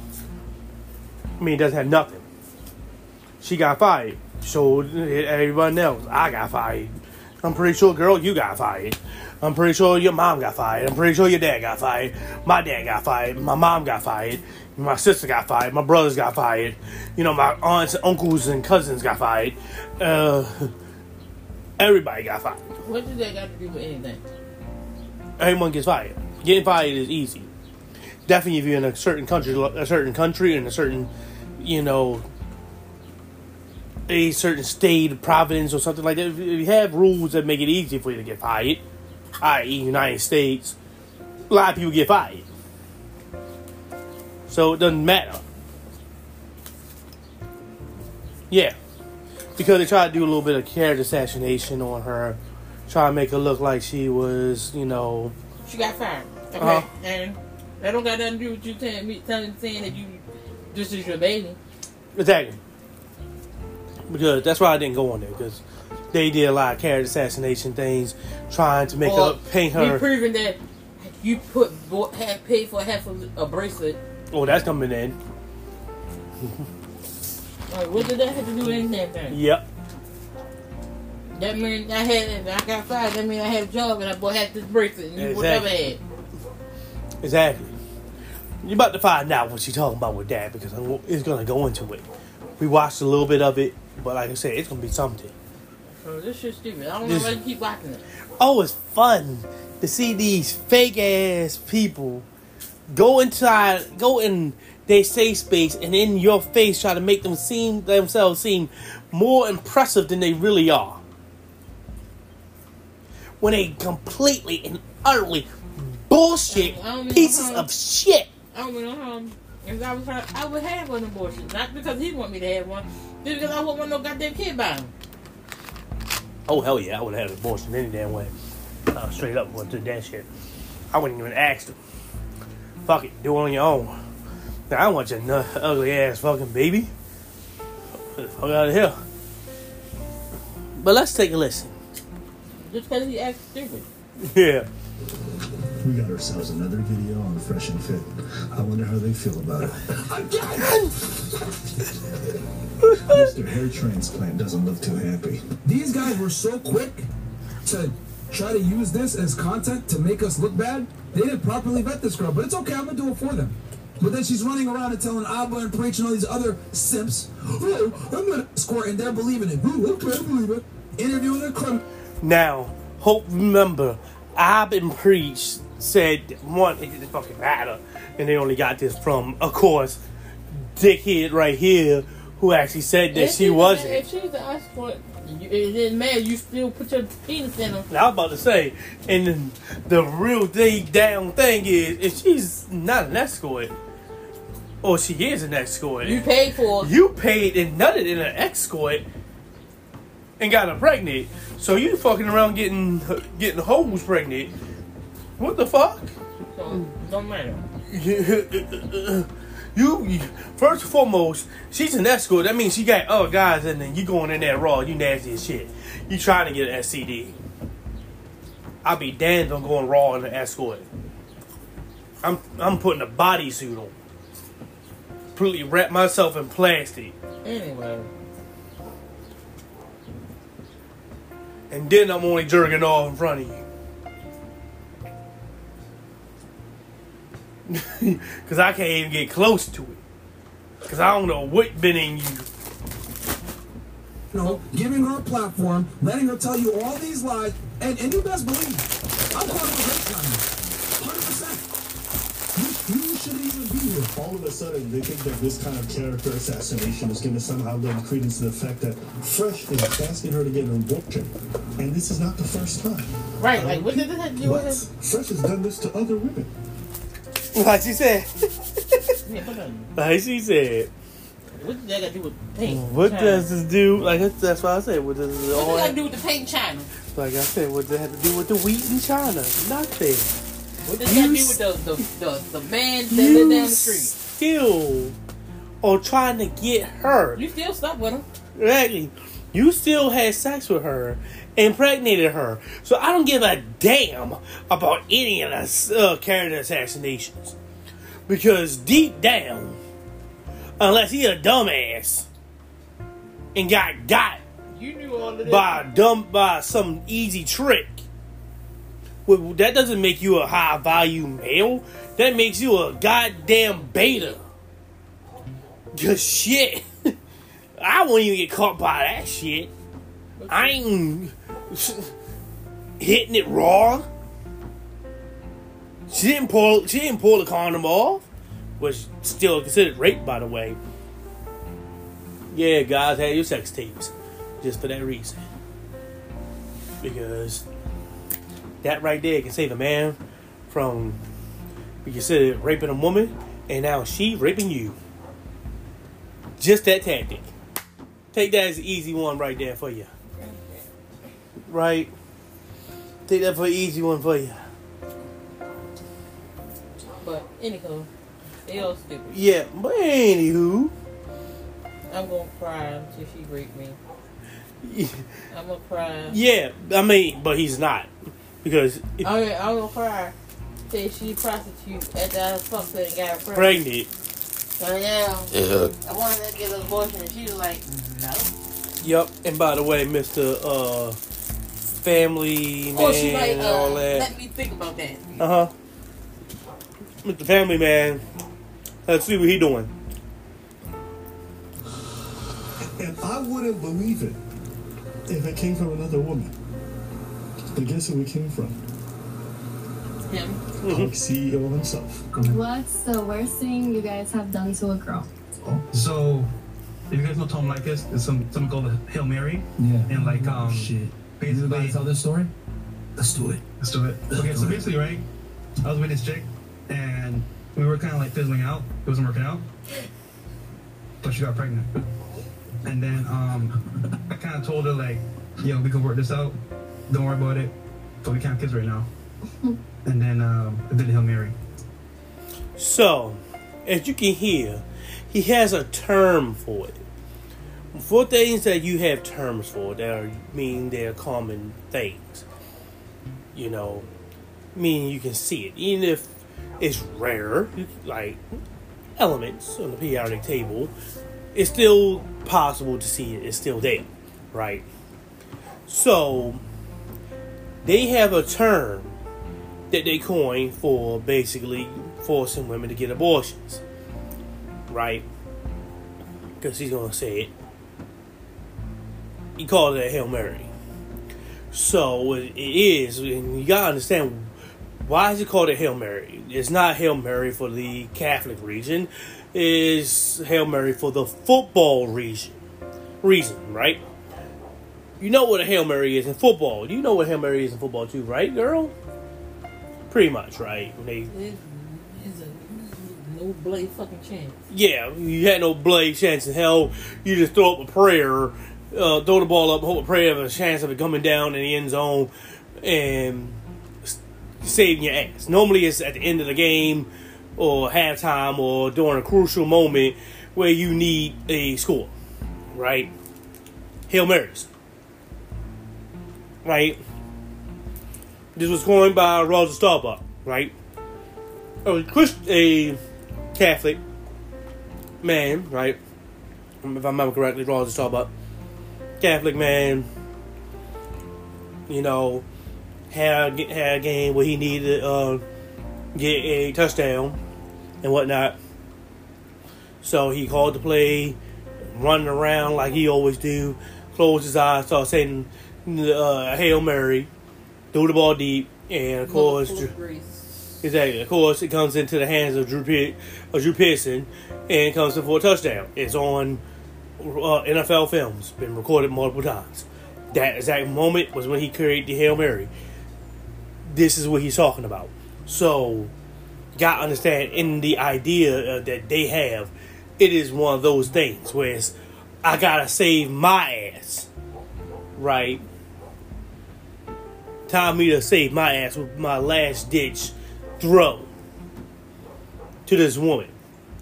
I mean, it doesn't have nothing. She got fired. So everyone else, I got fired. I'm pretty sure, girl, you got fired. I'm pretty sure your mom got fired. I'm pretty sure your dad got fired. My dad got fired. My mom got fired. My sister got fired. My brothers got fired. You know, my aunts, uncles, and cousins got fired. Uh, everybody got fired. What does that got to do with anything? Everyone gets fired. Getting fired is easy. Definitely if you're in a certain country, a certain country, in a certain, you know, a certain state, province, or something like that. If you have rules that make it easy for you to get fired, that is, United States, a lot of people get fired. So it doesn't matter. Yeah. Because they tried to do a little bit of character assassination on her, try to make her look like she was, you know. She got fired. Okay. Uh-huh. And that don't got nothing to do with you telling me, telling, saying that you, this is your baby. Exactly. Because that's why I didn't go on there, because they did a lot of character assassination things, trying to make Or her, paint her. You proving that you put, have paid for half of a bracelet. Oh, that's coming in. Like, what did that have to do with anything? Yep. That means I had, I got fired. That means I had a job and I bought half this bracelet and you would never Exactly. had. Exactly. You're about to find out what she's talking about with that, because it's going to go into it. We watched a little bit of it, but like I said, it's going to be something. Oh, this shit's stupid. I don't This- know why you keep watching it. Oh, it's fun to see these fake ass people go inside, go in their safe space, and in your face try to make them seem themselves seem more impressive than they really are. When they completely and utterly bullshit I don't know pieces how- of shit. I don't know how If I was her, I would have an abortion. Not because he want me to have one, just because I wouldn't want no goddamn kid by him. Oh, hell yeah, I would have had an abortion any damn way. Uh, straight up, went to that shit. I wouldn't even ask them. Fuck it, do it on your own. Now, I don't want your nut, ugly ass fucking baby. Get the fuck out of here. But let's take a listen. Just because he acts stupid. Yeah. We got ourselves another video on Fresh and Fit. I wonder how they feel about it. Mister Hair Transplant doesn't look too happy. These guys were so quick to try to use this as content to make us look bad. They didn't properly vet this girl, but it's okay. I'm gonna do it for them. But then she's running around and telling Abba and Preach and all these other simps, "Oh, I'm gonna score," and they're believing it. "Oh, okay, I believe it." Interviewing a criminal. Now, hope remember, Ab and Preach said one, it didn't fucking matter, and they only got this from, of course, dickhead right here, who actually said that If she she's wasn't. A, if she's the escort, you, it didn't matter. You still put your penis in them. I was about to say, and then the real thing, down thing is, if she's not an escort, or she is an escort, You paid for it. you paid and nutted in an escort and got her pregnant, so you fucking around getting getting hoes pregnant. What the fuck? So, don't matter. You, you first and foremost, she's an escort. That means she got other guys, and then you going in there raw. You nasty as shit. You trying to get an S C D. I'll be damned if I'm going raw in an escort. I'm I'm putting a bodysuit on. Completely wrap myself in plastic, Anyway. and then I'm only jerking off in front of you. Cause I can't even get close to it. Cause I don't know what been in you. You know, giving her a platform, letting her tell you all these lies, and, and you best believe it. I'm calling her great time. one hundred percent. You, you shouldn't even be here. All of a sudden, they think that this kind of character assassination is going to somehow lend credence to the fact that Fresh is asking her to get an abortion. And this is not the first time. Right, like, what did this have to do What? with it? Fresh has done this to other women. Like she said. Yeah, hold on. Like she said. What does that got to do with paint? What China? does this do? Like that's, that's why I said. What does this What all does that have, do with the paint China? like I said? What does that have to do with the wheat in China? Nothing. What does You that do s- with the, the, the, the man that You live down the street? still are trying to get her. You still stuck with him. Exactly. You still had sex with her, impregnated her. So I don't give a damn about any of the uh, character assassinations. Because deep down, unless he a dumbass and got got You knew all of this. by a dumb by some easy trick, well, that doesn't make you a high value male. That makes you a goddamn beta. Cause shit, I won't even get caught by that shit. I ain't hitting it raw. She didn't pull. She didn't pull the condom off, which still considered rape, by the way. Yeah, guys, had your sex tapes just for that reason, because that right there can save a man from be considered raping a woman, and now she raping you. Just that tactic. Take that as an easy one right there for you. Right? Take that for an easy one for you. But, anyhow, they all stupid. Yeah, but anywho. I'm gonna cry until she raped me. I'm gonna cry. Yeah, I mean, but he's not. Because if I mean, I'm gonna cry till she prostitute after I fucked her and got her pregnant. pregnant, So now, yeah. I wanted to get an abortion and she was like, no. Yep, and by the way, Mister Uh, Family Man Or she like, and all uh, that. let me think about that. Uh huh. Mister Family Man. Let's see what he doing. And I wouldn't believe it if it came from another woman. But guess who it came from? Him. Our C E O himself. What's the worst thing you guys have done to a girl? So, if you guys know Tom Likas, it's some something called a Hail Mary. Yeah. And like, um, shit. basically, You about to tell this story? Let's do it. let's do it. Okay, so basically, right, I was with this chick, and we were kind of like fizzling out. It wasn't working out. So she got pregnant. And then um, I kind of told her like, yo, we can work this out. Don't worry about it. But we can't have kids right now. And then um, I did the Hail Mary. So, as you can hear, he has a term for it. For things that you have terms for, that are, mean they're common things. You know, meaning you can see it. Even if it's rare, like elements on the periodic table, it's still possible to see it. It's still there, right? So, they have a term that they coined for basically forcing women to get abortions, right? Because he's going to say it. He called it a Hail Mary. So it is, and you gotta understand, why is it called a Hail Mary? It's not Hail Mary for the Catholic region. It's Hail Mary for the football region. Reason, right? You know what a Hail Mary is in football. You know what Hail Mary is in football too, right, girl? Pretty much, right? They, It's, it's a no blade fucking chance. yeah, you had no blade chance in hell. You just throw up a prayer. Uh, throw the ball up, hope a prayer of a chance of it coming down in the end zone and saving your ass. Normally it's at the end of the game or halftime or during a crucial moment where you need a score, right? Hail Marys, right? This was coined by Roger Staubach, right? A, Christ- a Catholic man, right? If I remember correctly, Roger Staubach. Catholic man, you know, had, had a game where he needed to uh, get a touchdown and whatnot. So he called the play, running around like he always do, closed his eyes, started saying uh, Hail Mary, threw the ball deep, and of course, exactly, of course, it comes into the hands of Drew, Pe- of Drew Pearson and comes in for a touchdown. It's on Uh, N F L films, been recorded multiple times. That exact moment was when he created the Hail Mary. This is what he's talking about. So, you gotta understand, in the idea uh, that they have, it is one of those things where it's, I gotta save my ass, right? Time me to save my ass with my last ditch throw to this woman.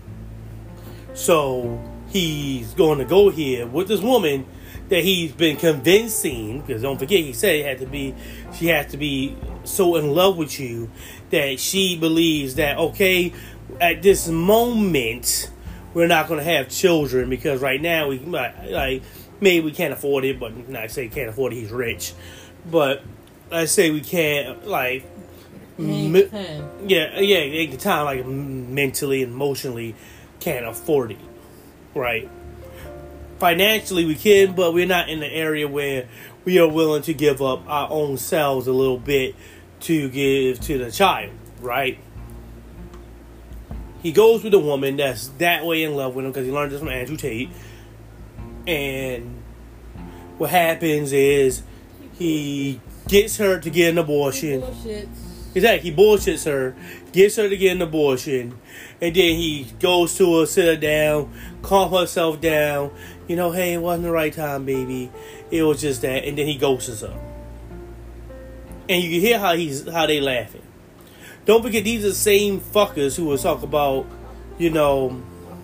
So, he's going to go here with this woman that he's been convincing, because don't forget, he said it had to be, she has to be so in love with you that she believes that, okay, at this moment, we're not going to have children because right now, we like, maybe we can't afford it, but not say can't afford it, he's rich. But let's say we can't, like, me- yeah, yeah, at the time, like, mentally and emotionally can't afford it. Right. Financially, we can, but we're not in the area where we are willing to give up our own selves a little bit to give to the child, right? He goes with a woman that's that way in love with him because he learned this from Andrew Tate. And what happens is he gets her to get an abortion. Exactly, he bullshits her, gets her to get an abortion, and then he goes to her, sit her down, calm herself down. You know, hey, it wasn't the right time, baby. It was just that, and then he ghosts her. And you can hear how he's how they laughing. Don't forget, these are the same fuckers who will talk about, you know,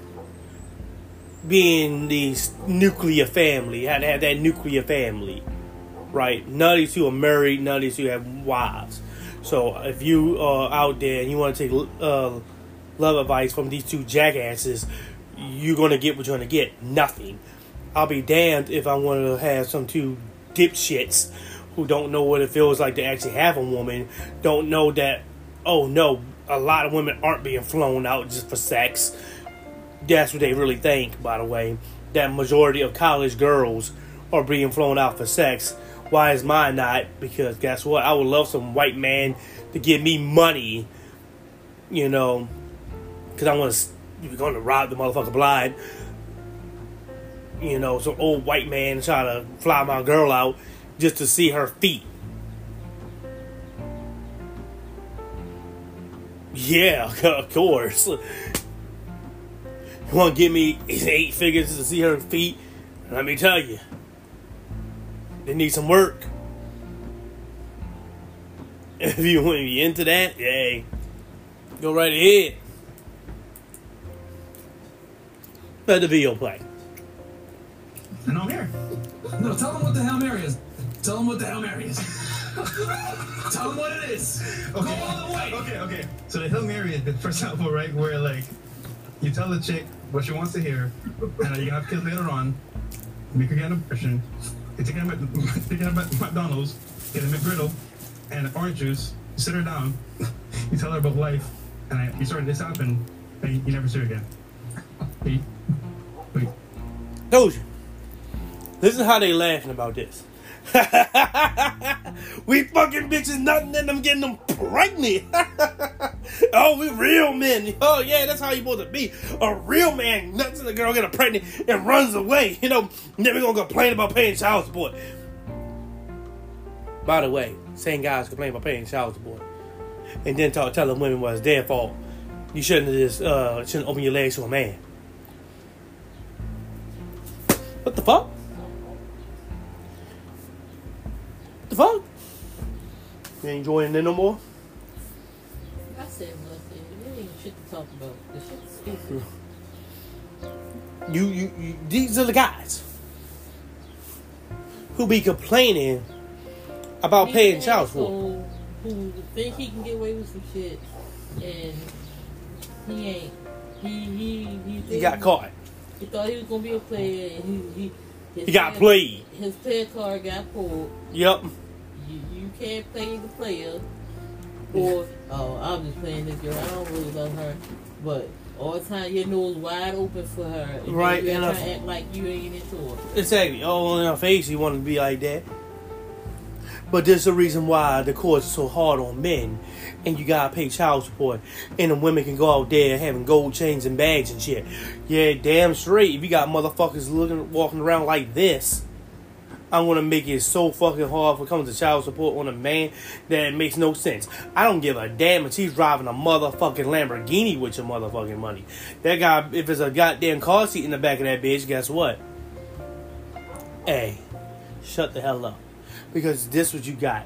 being the nuclear family, how to have that nuclear family, right? None of these two are married. None of these two have wives. So if you are out there and you want to take uh, love advice from these two jackasses, you're going to get what you're going to get. Nothing. I'll be damned if I want to have some two dipshits who don't know what it feels like to actually have a woman, don't know that, oh no, a lot of women aren't being flown out just for sex. That's what they really think, by the way. That majority of college girls are being flown out for sex. Why is mine not? Because guess what? I would love some white man to give me money, you know, because I want to, you're going to rob the motherfucker blind. You know, some old white man try to fly my girl out just to see her feet. Yeah, of course. You want to give me eight figures to see her feet? Let me tell you, they need some work. If you want to be into that, yay, go right ahead. Let the video play. And I'm here. No, tell them what the Hail Mary is. Tell them what the Hail Mary is. Tell them what it is. Okay. Go all the way. Okay, okay. So the Hail Mary is, for example, right, where like you tell the chick what she wants to hear, and uh, you have kids later on, make her get an abortion, you take her to take her to McDonald's, get a McGriddle, and orange juice, you sit her down, you tell her about life, and I, you start this happen, and you, you never see her again. Wait, wait. Told you. This is how they laughing about this. We fucking bitches nothing and them getting them pregnant. Oh, we real men. Oh yeah, that's how you supposed to be. A real man nuts and the girl get her pregnant and runs away. You know, never gonna complain about paying child support. By the way, same guys complain about paying child support and then talk telling women was their fault. You shouldn't have just uh shouldn't open your legs to a man. What the fuck? What the fuck? You ain't enjoying it no more? I said nothing. There ain't shit to talk about. The shit's stupid. You, you, you, these are the guys who be complaining about He's paying an child support. asshole Who think he can get away with some shit, and he ain't. He he he, He got caught. He thought he was gonna be a player, and he he. His He got player- played. His player card got pulled. Yep. You, you can't play the player. Or, oh, I'm just playing this girl. I don't really love her. But all the time, your nose wide open for her. And Right, You and trying I- to act like you ain't into her. Exactly. All in our face, you want to be like that. But there's the reason why the courts are so hard on men, and you gotta pay child support, and the women can go out there having gold chains and bags and shit. Yeah, damn straight. If you got motherfuckers looking, walking around like this, I'm gonna make it so fucking hard when it comes to child support on a man that it makes no sense. I don't give a damn if he's driving a motherfucking Lamborghini with your motherfucking money. That guy, if there's a goddamn car seat in the back of that bitch, guess what? Hey, shut the hell up. Because this what you got.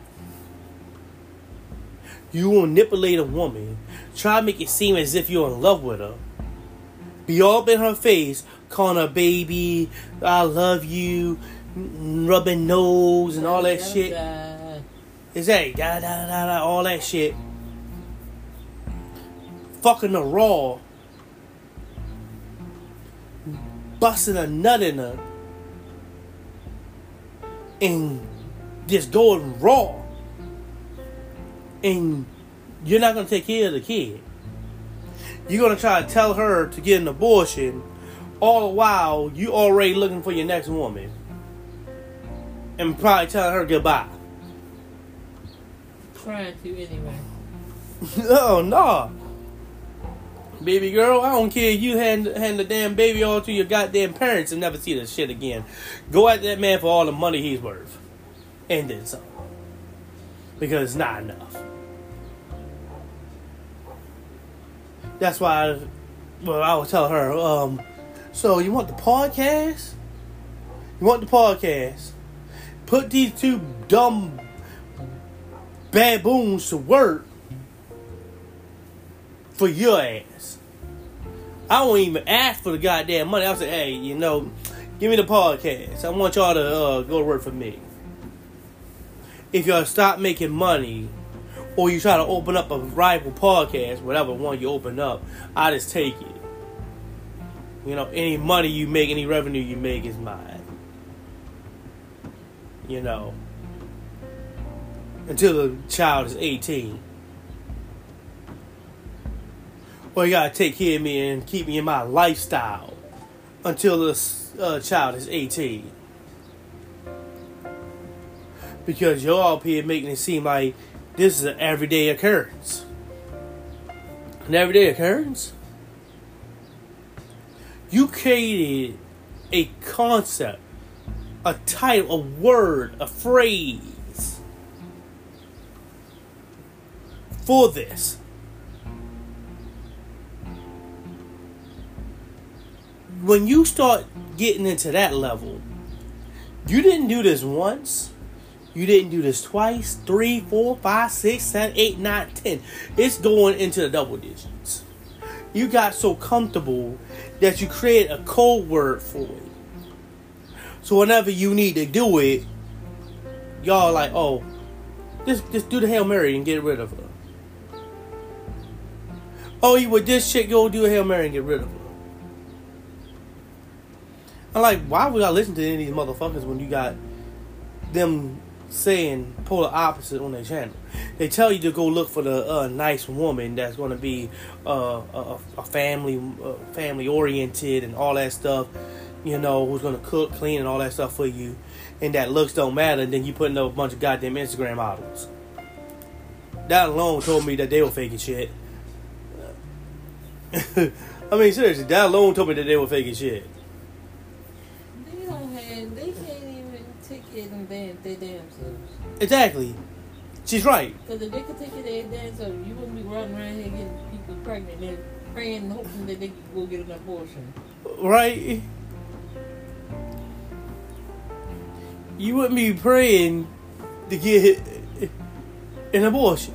You will manipulate a woman, try to make it seem as if you're in love with her, be all up in her face, calling her baby, I love you, rubbing nose and all that shit. Exactly, da da da da, all that shit. Fucking her raw, busting a nut in her, and just going raw, and you're not gonna take care of the kid. You're gonna try to tell her to get an abortion, all the while you already looking for your next woman, and probably telling her goodbye. Trying to anyway. Oh no, baby girl, I don't care if you hand hand the damn baby all to your goddamn parents and never see the shit again. Go at that man for all the money he's worth. And then some. Because it's not enough. That's why I, well, I would tell her, um, so you want the podcast? You want the podcast? Put these two dumb baboons to work for your ass. I won't even ask for the goddamn money. I'll say, hey, you know, give me the podcast. I want y'all to uh, go to work for me. If y'all stop making money, or you try to open up a rival podcast, whatever one you open up, I just take it. You know, any money you make, any revenue you make is mine. You know, until the child is eighteen. Or you gotta take care of me and keep me in my lifestyle until the uh, child is eighteen. Because y'all up here making it seem like this is an everyday occurrence. An everyday occurrence? You created a concept, a title, a word, a phrase for this. when you start getting into that level, you didn't do this once. You didn't do this twice, three, four, five, six, seven, eight, nine, ten. It's going into the double digits. You got so comfortable that you create a code word for it. So whenever you need to do it, y'all like, oh, just, just do the Hail Mary and get rid of her. Oh, you with this shit, go do a Hail Mary and get rid of her. I'm like, why would I listen to any of these motherfuckers when you got them saying polar opposite on their channel? They tell you to go look for the uh, nice woman that's going to be uh, a, a family uh, family oriented and all that stuff, you know, who's going to cook, clean, and all that stuff for you, and that looks don't matter. And then you putting up a bunch of goddamn Instagram models. That alone told me that they were faking shit. I mean, seriously, that alone told me that they were faking shit. They don't have, they can't even take it and damn their damn selves. Exactly. She's right. Because if they could take it their damn selves, you wouldn't be running around here getting people pregnant and praying and hoping that they could go get an abortion. Right? You wouldn't be praying to get an abortion.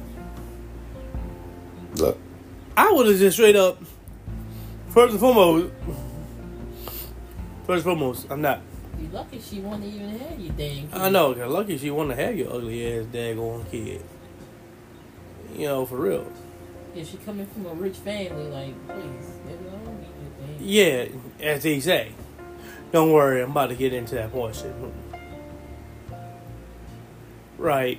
Look. I would have just straight up, first and foremost, first and foremost, I'm not. You lucky she won't even have you damn kid. I know, cause lucky she want to have your ugly ass daggone kid. You know, for real. If she coming from a rich family, like, please, nigga, I don't need your thing. Yeah, as they say. Don't worry, I'm about to get into that portion. Right.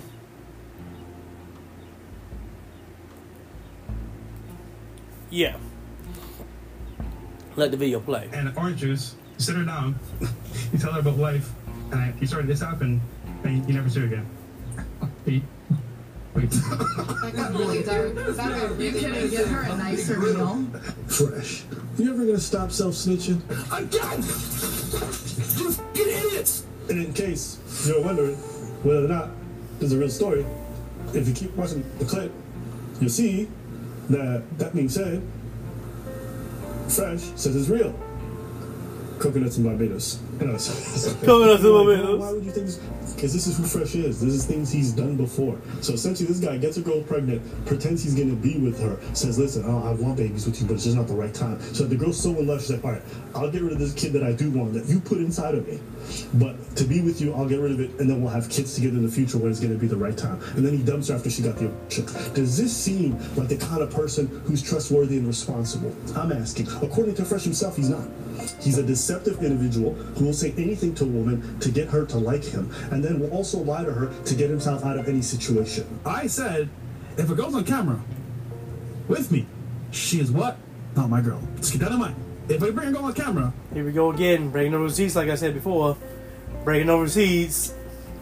Yeah. Let the video play. And orange juice, you sit her down, you tell her about life, and you started this happen, and you never see her again. Wait. Wait. That got really dark. That got really dark. Give her a nicer meal. Fresh. You ever gonna stop self-snitching? Again! You fucking idiots! And in case you're wondering whether or not there's a real story, if you keep watching the clip, you'll see that, that being said, Fresh says it's real. Coconuts in Barbados. Coconuts in Barbados. Why would you think this? Because this is who Fresh is. This is things he's done before. So essentially, this guy gets a girl pregnant, pretends he's going to be with her, says, listen, oh, I want babies with you, but it's just not the right time. So the girl's so in love, she's like, all right, I'll get rid of this kid that I do want, that you put inside of me. But to be with you, I'll get rid of it, and then we'll have kids together in the future when it's going to be the right time. And then he dumps her after she got the abortion. Does this seem like the kind of person who's trustworthy and responsible? I'm asking. According to Fresh himself, he's not. He's a deceptive individual who will say anything to a woman to get her to like him, and then will also lie to her to get himself out of any situation. I said, if it goes on camera with me, she is what? Not my girl. Let's keep that in mind. If I bring a girl on camera, here we go again, breaking the receipts, like I said before, breaking the receipts.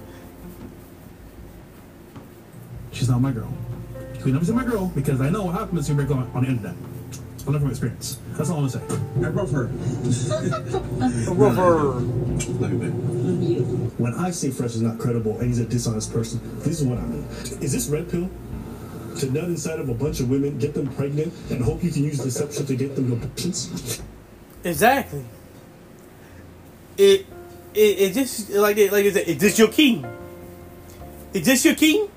She's not my girl. She never said my girl because I know what happens when you break on, on the internet. I know from experience. That's all I'm gonna say. I rough her. Rough her. When I say Fresh is not credible and he's a dishonest person, this is what I mean. Is this red pill? To nut inside of a bunch of women, get them pregnant, and hope you can use deception to get them abortions? Exactly. It, it, it just like it, like I said. Is this your king? Is this your king?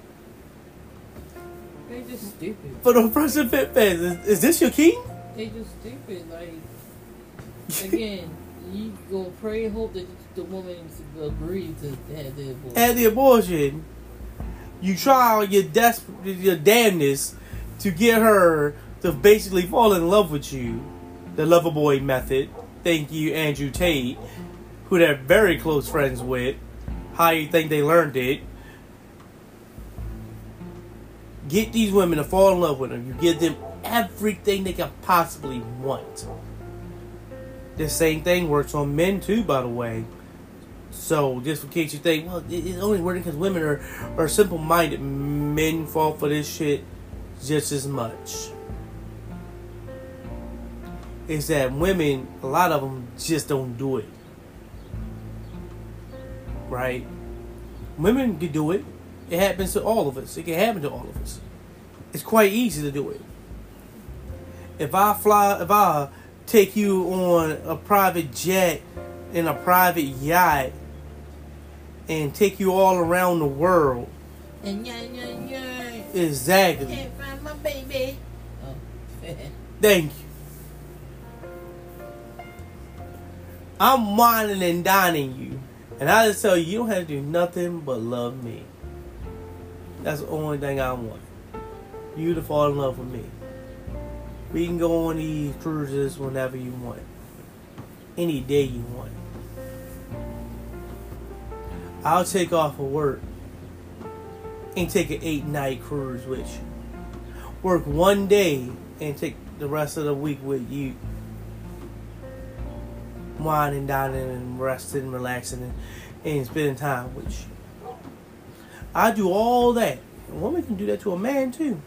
They just stupid. For the person fit fans, is, is this your king? They just stupid. Like, again, you go pray and hope that the woman agrees to have the abortion. Have the abortion. You try your des- your damnness to get her to basically fall in love with you. The lover boy method. Thank you, Andrew Tate, who they're very close friends with. How you think they learned it? Get these women to fall in love with them. You give them everything they can possibly want. The same thing works on men too, by the way. So, just in case you think, well, it's only working because women are, are simple-minded. Men fall for this shit just as much. It's that women, a lot of them just don't do it. Right? Women can do it. It happens to all of us. It can happen to all of us. It's quite easy to do it. If I fly, if I take you on a private jet in a private yacht and take you all around the world. And yeah, yeah, yeah. Exactly. Can't find my baby. Oh. Thank you. I'm whining and dining you. And I just tell you, you don't have to do nothing but love me. That's the only thing I want. You to fall in love with me. We can go on these cruises whenever you want. Any day you want. I'll take off of work and take an eight night cruise with you. Work one day and take the rest of the week with you. Whining, dining, and resting, relaxing, and, and spending time with you. I do all that. A woman can do that to a man too.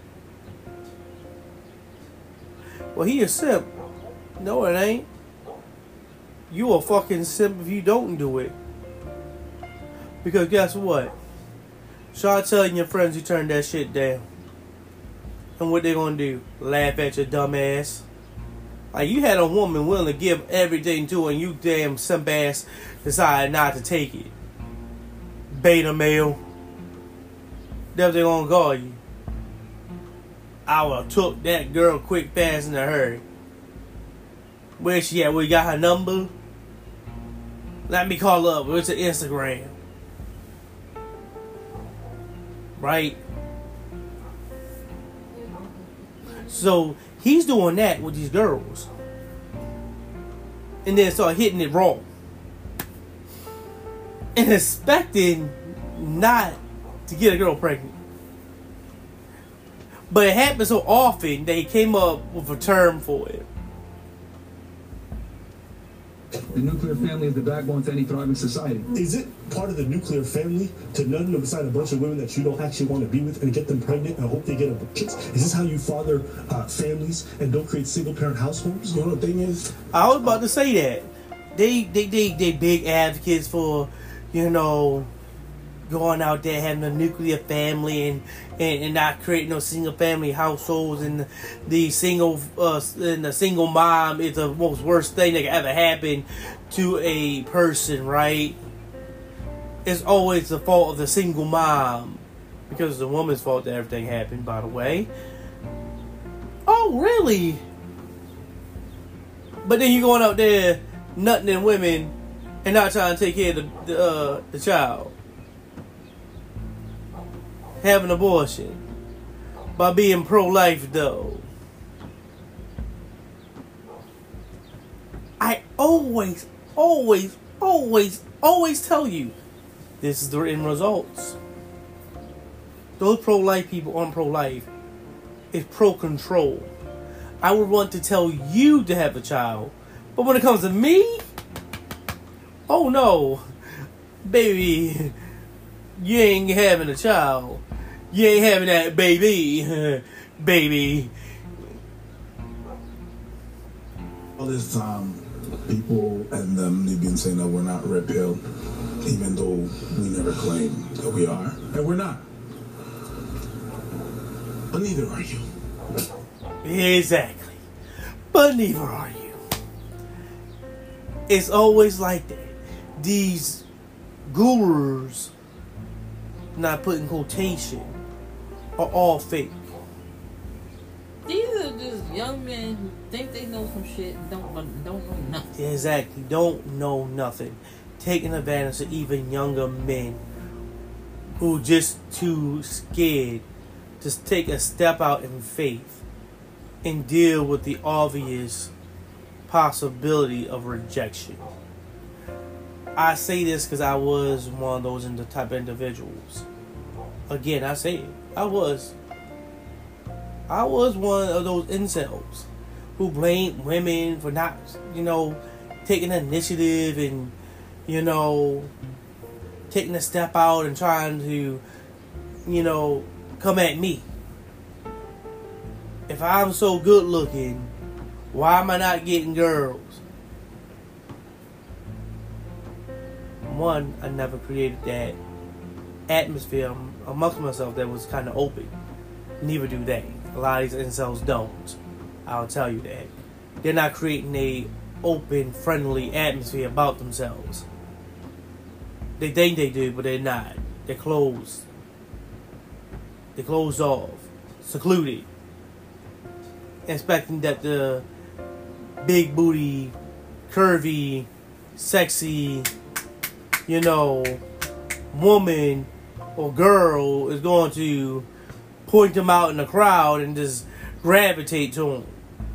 Well, he a simp. No, it ain't. You a fucking simp if you don't do it. Because guess what? Start telling your friends you turned that shit down. And what they gonna do? Laugh at your dumb ass. Like, you had a woman willing to give everything to her and you damn simp ass decided not to take it. Beta male. That's what they gonna call you. I would have took that girl quick, fast, in a hurry. Where she at? We got her number? Let me call her up. What's her Instagram? Right? So, he's doing that with these girls. And then start hitting it raw. And expecting not to get a girl pregnant. But it happens so often they came up with a term for it. The nuclear family is the backbone to any thriving society. Is it part of the nuclear family to none them beside a bunch of women that you don't actually want to be with and get them pregnant and hope they get a kids? Is this how you father uh, families and don't create single parent households? You know the thing is? I was about to say that. They they they they big advocates for, you know, going out there having a nuclear family and, and, and not creating no single family households, and the single uh, and the single mom is the most worst thing that can ever happen to a person, right? It's always the fault of the single mom because it's the woman's fault that everything happened, by the way. Oh, really? But then you're going out there nutting in women and not trying to take care of the the, uh, the child. Having an abortion by being pro-life, though. I always, always, always, always tell you this is the end results. Those pro-life people aren't pro-life. It's pro-control. I would want to tell you to have a child, but when it comes to me, oh no, baby, you ain't having a child. You ain't having that baby, baby. All this time, people and them, they've been saying that we're not red pill, even though we never claim that we are. And we're not. But neither are you. Exactly. But neither are you. It's always like that. These gurus, not putting quotation, are all fake. These are just young men who think they know some shit and don't, don't know nothing. Exactly. Don't know nothing. Taking advantage of even younger men who just too scared to take a step out in faith and deal with the obvious possibility of rejection. I say this because I was one of those in the type of individuals. Again, I say it. I was. I was one of those incels who blamed women for not, you know, taking initiative and, you know, taking a step out and trying to, you know, come at me. If I'm so good looking, why am I not getting girls? One, I never created that atmosphere amongst myself that was kind of open. Neither do they. A lot of these incels don't. I'll tell you that. they're not creating a open, friendly atmosphere about themselves. They think they do, but they're not. They're closed. They're closed off, secluded, expecting that the big booty, curvy, sexy, you know, woman or girl is going to point them out in the crowd and just gravitate to them.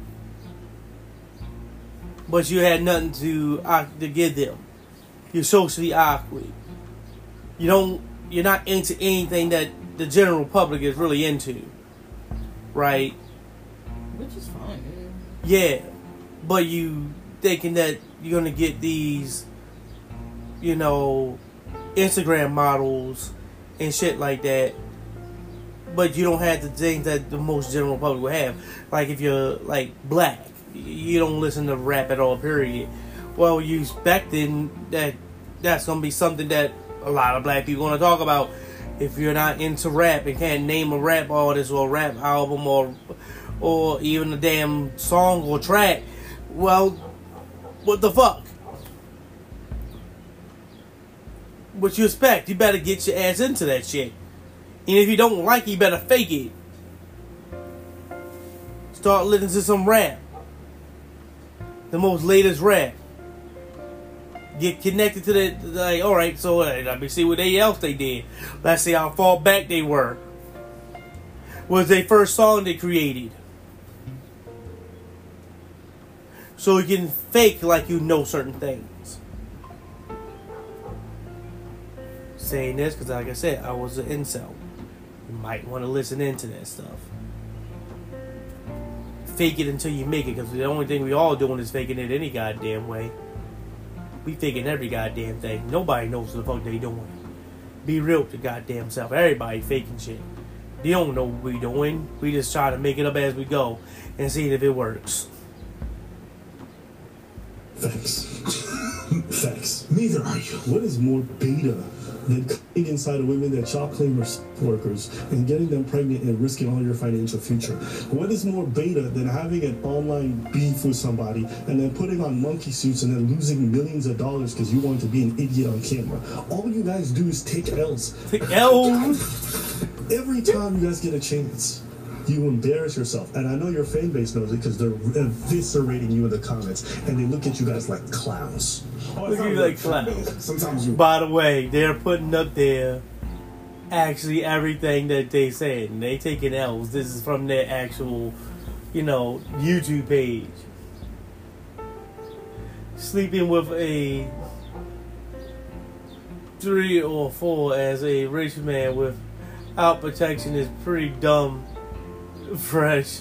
But you had nothing to uh, to give them. You're socially awkward. You don't. You're not into anything that the general public is really into, right? Which is fine. Yeah, but you thinking that you're gonna get these, you know, Instagram models and shit like that, but you don't have the things that the most general public will have. Like if you're like black, you don't listen to rap at all, period. Well, you expecting that that's gonna be something that a lot of black people gonna talk about. If you're not into rap and can't name a rap artist or a rap album or or even a damn song or track, well, what the fuck? What you expect? You better get your ass into that shit. And if you don't like it, you better fake it. Start listening to some rap. The most latest rap. Get connected to the, like, alright, so uh, let me see what they else they did. Let's see how far back they were. What was their first song they created? So you can fake like you know certain things. Saying this because, like I said, I was an incel. You might want to listen into that stuff. Fake it until you make it, because the only thing we all doing is faking it any goddamn way. We faking every goddamn thing. Nobody knows what the fuck they doing. Be real with your goddamn self. Everybody faking shit. They don't know what we doing. We just try to make it up as we go and see if it works. Facts. Facts. Neither are you. What is more beta than coming inside of women that y'all claim are sex workers and getting them pregnant and risking all your financial future? What is more beta than having an online beef with somebody and then putting on monkey suits and then losing millions of dollars because you want to be an idiot on camera? All you guys do is take L's. Take L's? Every time you guys get a chance, you embarrass yourself. And I know your fan base knows it because they're eviscerating you in the comments and they look at you guys like clowns. Look at you like clowns. Sometimes you. By the way, they're putting up there actually everything that they said. And they taking L's. This is from their actual, you know, YouTube page. Sleeping with a three or four as a rich man without protection is pretty dumb. Fresh.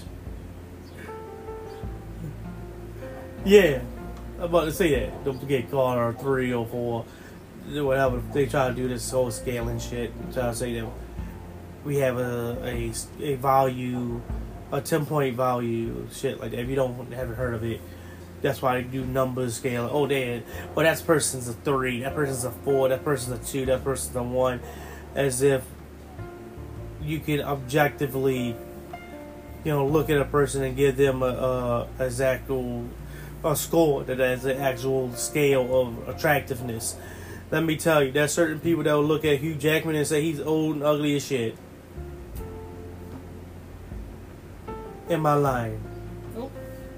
Yeah, I'm about to say that. Don't forget Carter three or four. Whatever. They try to do this whole scaling shit. Try to say that we have a, a, a value, a ten point value, shit like that. If you don't haven't heard of it, that's why they do numbers scaling. Oh, damn. Well, that person's a three. That person's a four. That person's a two. That person's a one. As if you can objectively, you know, look at a person and give them a, a exact a score that has an actual scale of attractiveness. Let me tell you, there's certain people that will look at Hugh Jackman and say he's old and ugly as shit. Am I lying? Nope.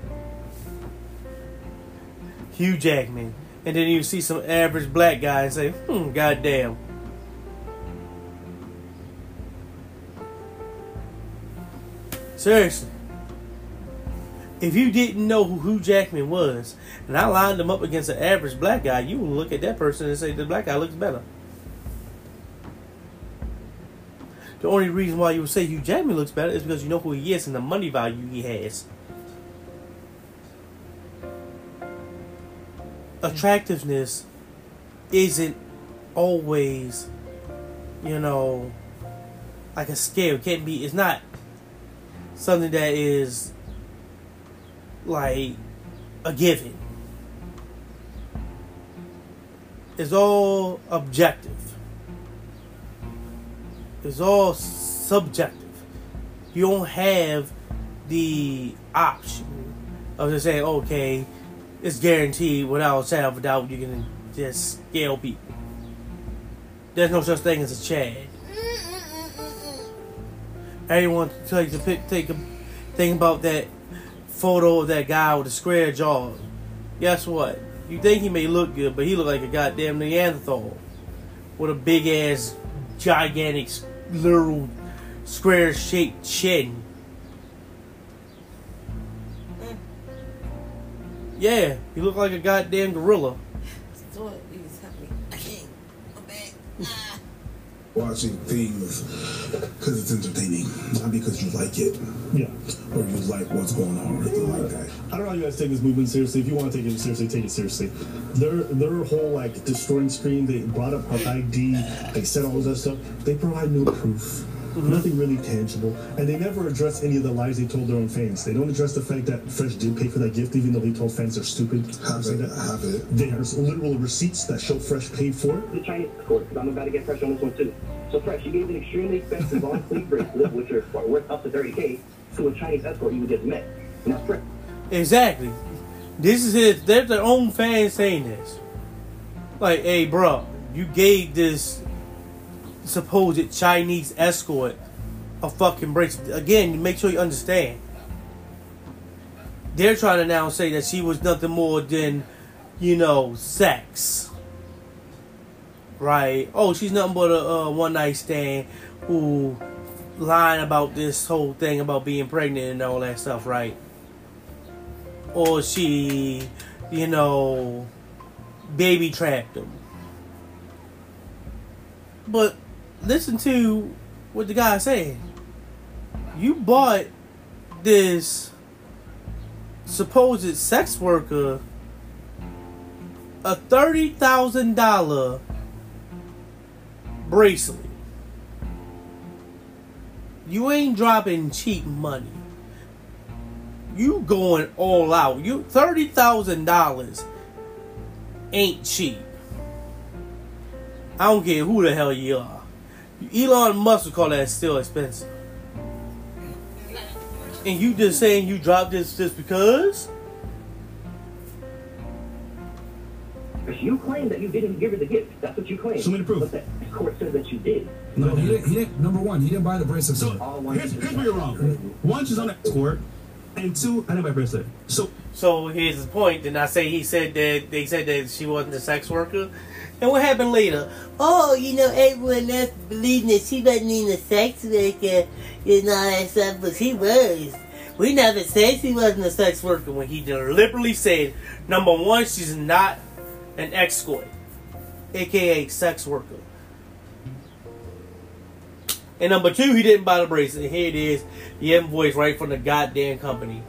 Hugh Jackman. And then you see some average black guy and say, hmm, goddamn. Seriously. If you didn't know who Hugh Jackman was, and I lined him up against an average black guy, you would look at that person and say the black guy looks better. The only reason why you would say Hugh Jackman looks better is because you know who he is and the money value he has. Attractiveness isn't always, you know, like a scale. It can't be, it's not something that is like a given. It's all objective. It's all subjective. You don't have the option of just saying, okay, it's guaranteed without a shadow of a doubt you can just scale people. There's no such thing as a Chad. Anyone take a pic, take a think about that photo of that guy with the square jaw. Guess what? You think he may look good, but he look like a goddamn Neanderthal with a big ass, gigantic, little square shaped chin. Yeah, he looked like a goddamn gorilla. Watching things because it's entertaining, not because you like it. Yeah. Or you like what's going on or anything like that. I don't know how you guys take this movement seriously. If you want to take it seriously, take it seriously. Their their whole like destroying screen, they brought up her I D, they said all that stuff. They provide no proof. Mm-hmm. Nothing really tangible. And they never address any of the lies they told their own fans. They don't address the fact that Fresh did pay for that gift, even though he told fans they're stupid. Have it, that. have it. There's literal receipts that show Fresh paid for it. The Chinese escort, because I'm about to get Fresh on this one too. So Fresh, you gave an extremely expensive on sleeve bracelet, which are worth up to thirty K, to a Chinese escort you just met. And that's Fresh. Exactly. This is it. They're their own fans saying this. Like, hey, bro, you gave this supposed Chinese escort a fucking bracelet. Again, make sure you understand. They're trying to now say that she was nothing more than, you know, sex. Right? Oh, she's nothing but a uh, one night stand who lying about this whole thing about being pregnant and all that stuff, right? Or she, you know, baby trapped him. But listen to what the guy said. You bought this supposed sex worker a thirty thousand dollars bracelet. You ain't dropping cheap money. You going all out. You thirty thousand dollars ain't cheap. I don't care who the hell you are. Elon Musk would call that still expensive. And you just saying you dropped this just because? You claim that you didn't give her the gift. That's what you claim. Show me the proof. But the court says that you did. No, he didn't, he didn't. Number one, he didn't buy the bracelet. So here's, here's where you're wrong. One, she's on that escort, and two, I didn't buy a bracelet. So So here's his point. Did I say he said that they said that she wasn't a sex worker? And what happened later? Oh, you know, everyone else believed that she wasn't even a sex worker and all that stuff, but she was. We never said she wasn't a sex worker when he deliberately said, number one, she's not an escort, aka sex worker. And number two, he didn't buy the bracelet. Here it is, the invoice right from the goddamn company.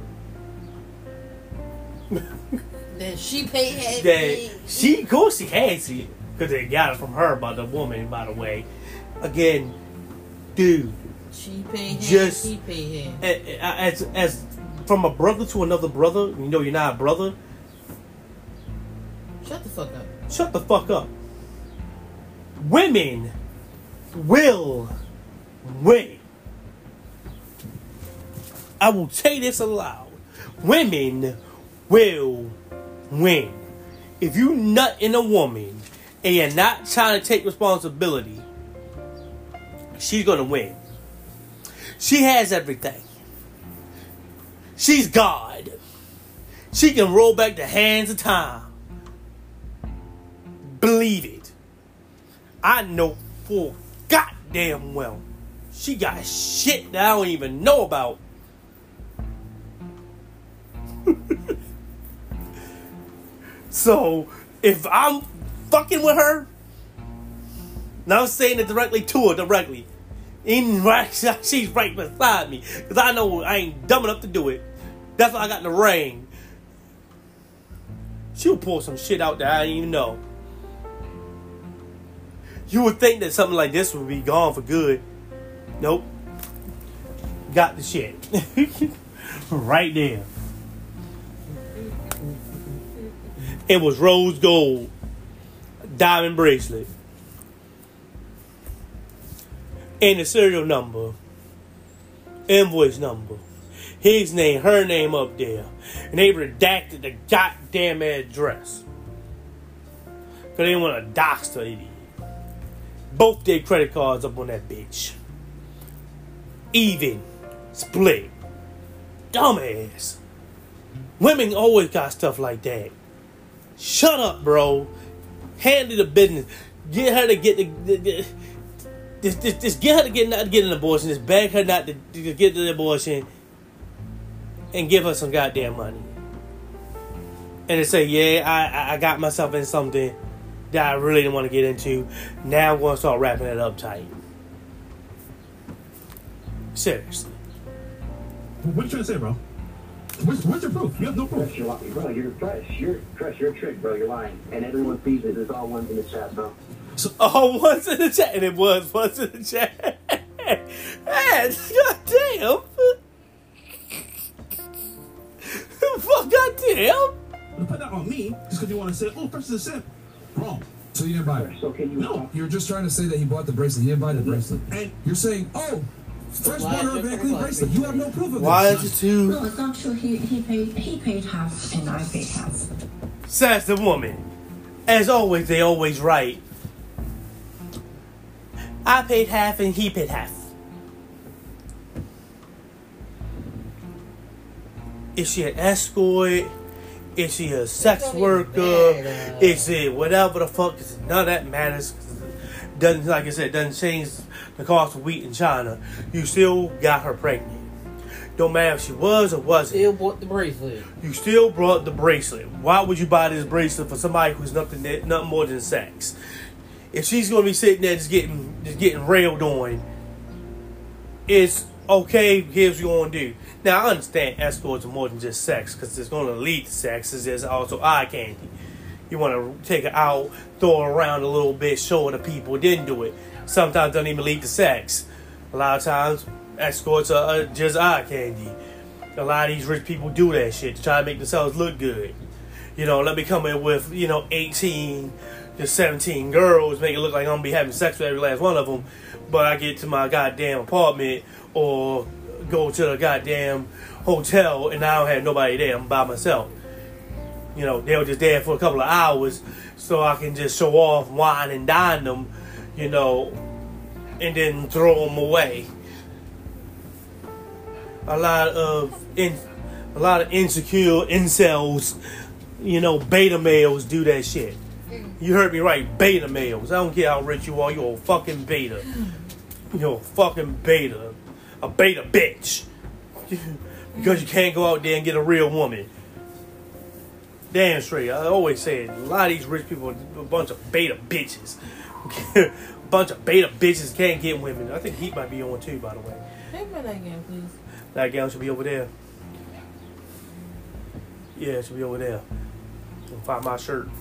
That she paid half. That she, of course, she had to, because they got it from her by the woman. By the way, again, dude, she paid half. Just he paid half. As as from a brother to another brother, you know you're not a brother. Shut the fuck up. Shut the fuck up. Women will win. I will say this aloud. Women will win. If you nut in a woman and you're not trying to take responsibility, she's gonna win. She has everything. She's God. She can roll back the hands of time. Believe it. I know for goddamn well she got shit that I don't even know about. So, if I'm fucking with her, now I'm saying it directly to her, directly. In right, she's right beside me. Because I know I ain't dumb enough to do it. That's why I got in the ring. She'll pull some shit out that I didn't even know. You would think that something like this would be gone for good. Nope. Got the shit. Right there. It was rose gold. Diamond bracelet. And the serial number. Invoice number. his name, her name up there. And they redacted the goddamn address. Because they didn't want to dox the idiot. Both their credit cards up on that bitch. Even. Split. Dumbass. Women always got stuff like that. Shut up, bro. Handle the business. Get her to get the... the, the just, just, just get her to get, not to get an abortion. Just beg her not to, to get the abortion. And give her some goddamn money. And to say, yeah, I, I got myself in something that I really didn't want to get into. Now I'm going to start wrapping it up tight. Seriously. What are you trying to say, bro? Where's, where's your proof? You have no proof. Fresh, you're lying, bro. You're fresh. You're fresh. You're a trick, bro. You're lying, and everyone sees it. It's all ones in the chat, bro. So, oh, ones in the chat, and it was ones in the chat. Man, goddamn. Fuck, goddamn. You put that on me just because you want to say, oh, Fresh is a simp. Wrong. So you didn't buy it? So can you? No. You were just trying to say that he bought the bracelet. He didn't buy the bracelet. And you're saying, oh, Fresh bought her a Van Cleef bracelet. You have no proof of this. Why is it too? No, it's not true. He he paid he paid half and I paid half. Says the woman. As always, they always right. I paid half and he paid half. Is she an escort? Is she a sex worker? Is it whatever the fuck? None of that matters. Doesn't, like I said, doesn't change the cost of wheat in China. You still got her pregnant. Don't matter if she was or wasn't. Still bought the bracelet. You still brought the bracelet. Why would you buy this bracelet for somebody who's nothing nothing more than sex? If she's gonna be sitting there just getting just getting railed on, it's okay. Here's what you're gonna do. Now I understand escorts are more than just sex because it's gonna lead to sex. There's also eye candy. You want to take her out, throw her around a little bit, show her to people, then do it. Sometimes don't even lead to sex. A lot of times, escorts are just eye candy. A lot of these rich people do that shit to try to make themselves look good. You know, let me come in with, you know, eighteen to seventeen girls, make it look like I'm going to be having sex with every last one of them. But I get to my goddamn apartment or go to the goddamn hotel and I don't have nobody there. I'm by myself. You know, they were just there for a couple of hours so I can just show off, wine and dine them, you know, and then throw them away. A lot of in, a lot of insecure incels, you know, beta males do that shit. You heard me right, beta males. I don't care how rich you are, you're a fucking beta. You're a fucking beta. A beta bitch. Because you can't go out there and get a real woman. Damn straight. I always say it. A lot of these rich people are a bunch of beta bitches. A bunch of beta bitches can't get women. I think Heat might be on too, by the way. Hey, me that gown, please. That gown should be over there. Yeah, it should be over there. I'll find my shirt.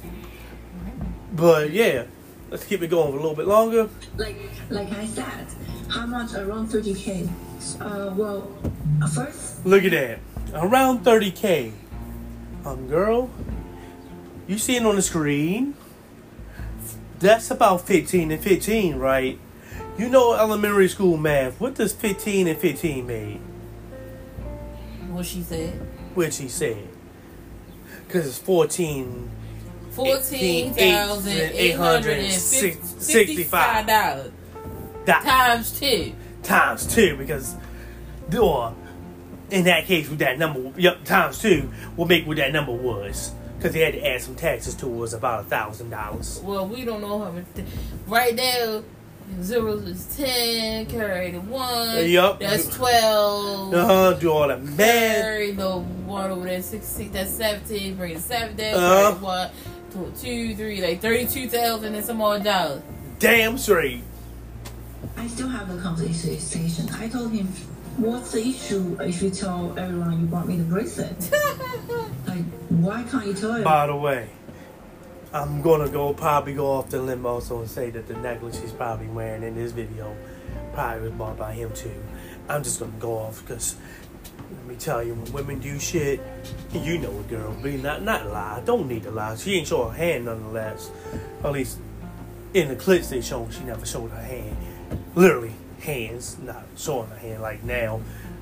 But yeah, let's keep it going for a little bit longer. Like like I said, how much? Around thirty K. Uh, well, first. Look at that. Around thirty K. Um, girl, you see it on the screen? That's about fifteen and fifteen, right? You know elementary school math. What does fifteen and fifteen mean? What she said? What she said. Because it's fourteen. Fourteen thousand eight hundred and sixty-five dollars times two. Times two, because, or in that case, with that number, yep, times two will make what that number was, because they had to add some taxes to it. Was about a thousand dollars. Well, we don't know how much. Th- right there, zeros is ten, carry the one. Yup. That's twelve. Uh huh. Do all that math. Carry the one over there, sixteen. That's seventeen. Bring the seven down. Uh-huh. Carry one. Two, two, three, like thirty-two thousand and some more dollars. Damn straight. I still have the conversation. I told him, "What's the issue if you tell everyone you bought me the bracelet? Like, why can't you tell everyone?" By the way, I'm gonna go probably go off the limb also and say that the necklace he's probably wearing in this video probably was bought by him too. I'm just gonna go off because let me tell you, when women do shit, you know it, girl. Be not not lie. Don't need to lie. She ain't show her hand nonetheless. At least in the clips they show, she never showed her hand. Literally hands, not showing her hand like now.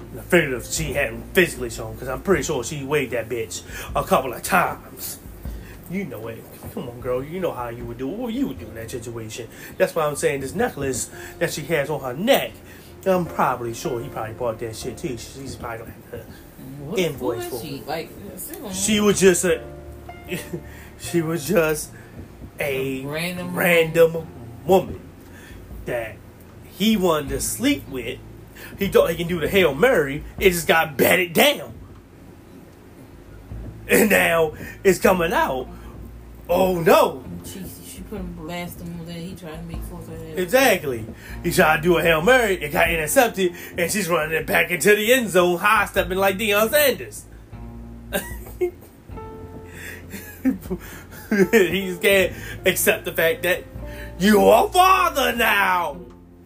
I figured if she hadn't physically shown, because I'm pretty sure she weighed that bitch a couple of times. You know it. Come on, girl. You know how you would do it. What you would do in that situation. That's why I'm saying this necklace that she has on her neck, I'm probably sure he probably bought that shit too. She's probably like an invoice for she? it. Like, she was just a she was just a, a random, random woman that he wanted to sleep with. He thought he can do the Hail Mary. It just got batted down. And now it's coming out. Oh no. She, she put him blast him and then he tried to make forth her head. Exactly. He tried to do a Hail Mary. It got intercepted. And she's running it back into the end zone, high stepping like Deion Sanders. He just can't accept the fact that you're a father now.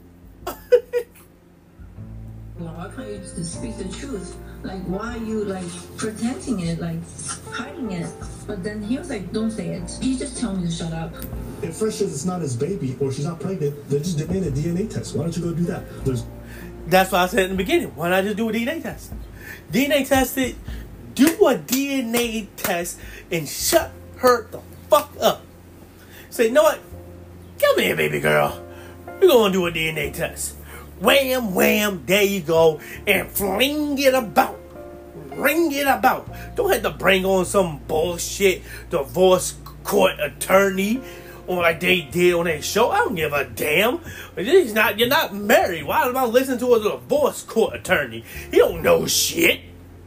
Well, why can't you just speak the truth? Like, why are you, like, protecting it, like, hiding it? But then he was like, don't say it. He just told me to shut up. If Fresh says it's not his baby or she's not pregnant, then just demand a D N A test. Why don't you go do that? There's... That's why I said in the beginning, why not just do a D N A test? D N A test it, do a D N A test and shut her the fuck up. Say, you know what? Come here, baby girl. We're going to do a D N A test. Wham, wham, there you go. And fling it about. Ring it about. Don't have to bring on some bullshit divorce court attorney or like they did on that show. I don't give a damn. It's not, you're not married. Why am I listening to a divorce court attorney? He don't know shit.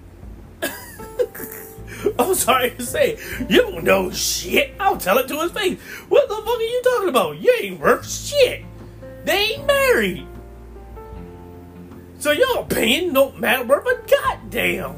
I'm sorry to say, you don't know shit. I'll tell it to his face. What the fuck are you talking about? You ain't worth shit. They ain't married. So your opinion don't matter worth a goddamn.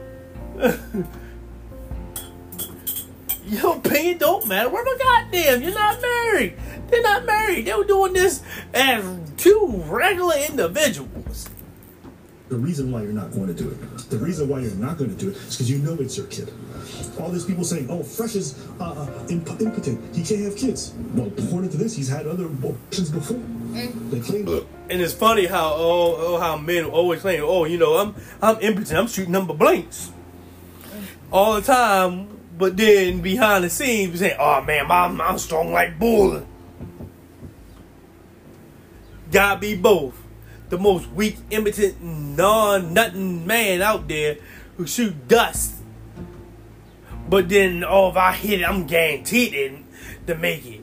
Your opinion don't matter worth a goddamn. You're not married. They're not married. They were doing this as two regular individuals. The reason why you're not going to do it, the reason why you're not going to do it is because you know it's your kid. All these people saying, oh, Fresh is uh, imp- impotent. He can't have kids. Well, according to this, he's had other abortions before. Mm. They claim it. And it's funny how oh, oh how men always claim, oh, you know, I'm I'm impotent. I'm shooting number blanks all the time. But then behind the scenes, we saying, oh, man, I'm, I'm strong like bull. Gotta be both. The most weak, impotent, non-nothing man out there who shoot dust. But then, oh, if I hit it, I'm guaranteed to make it.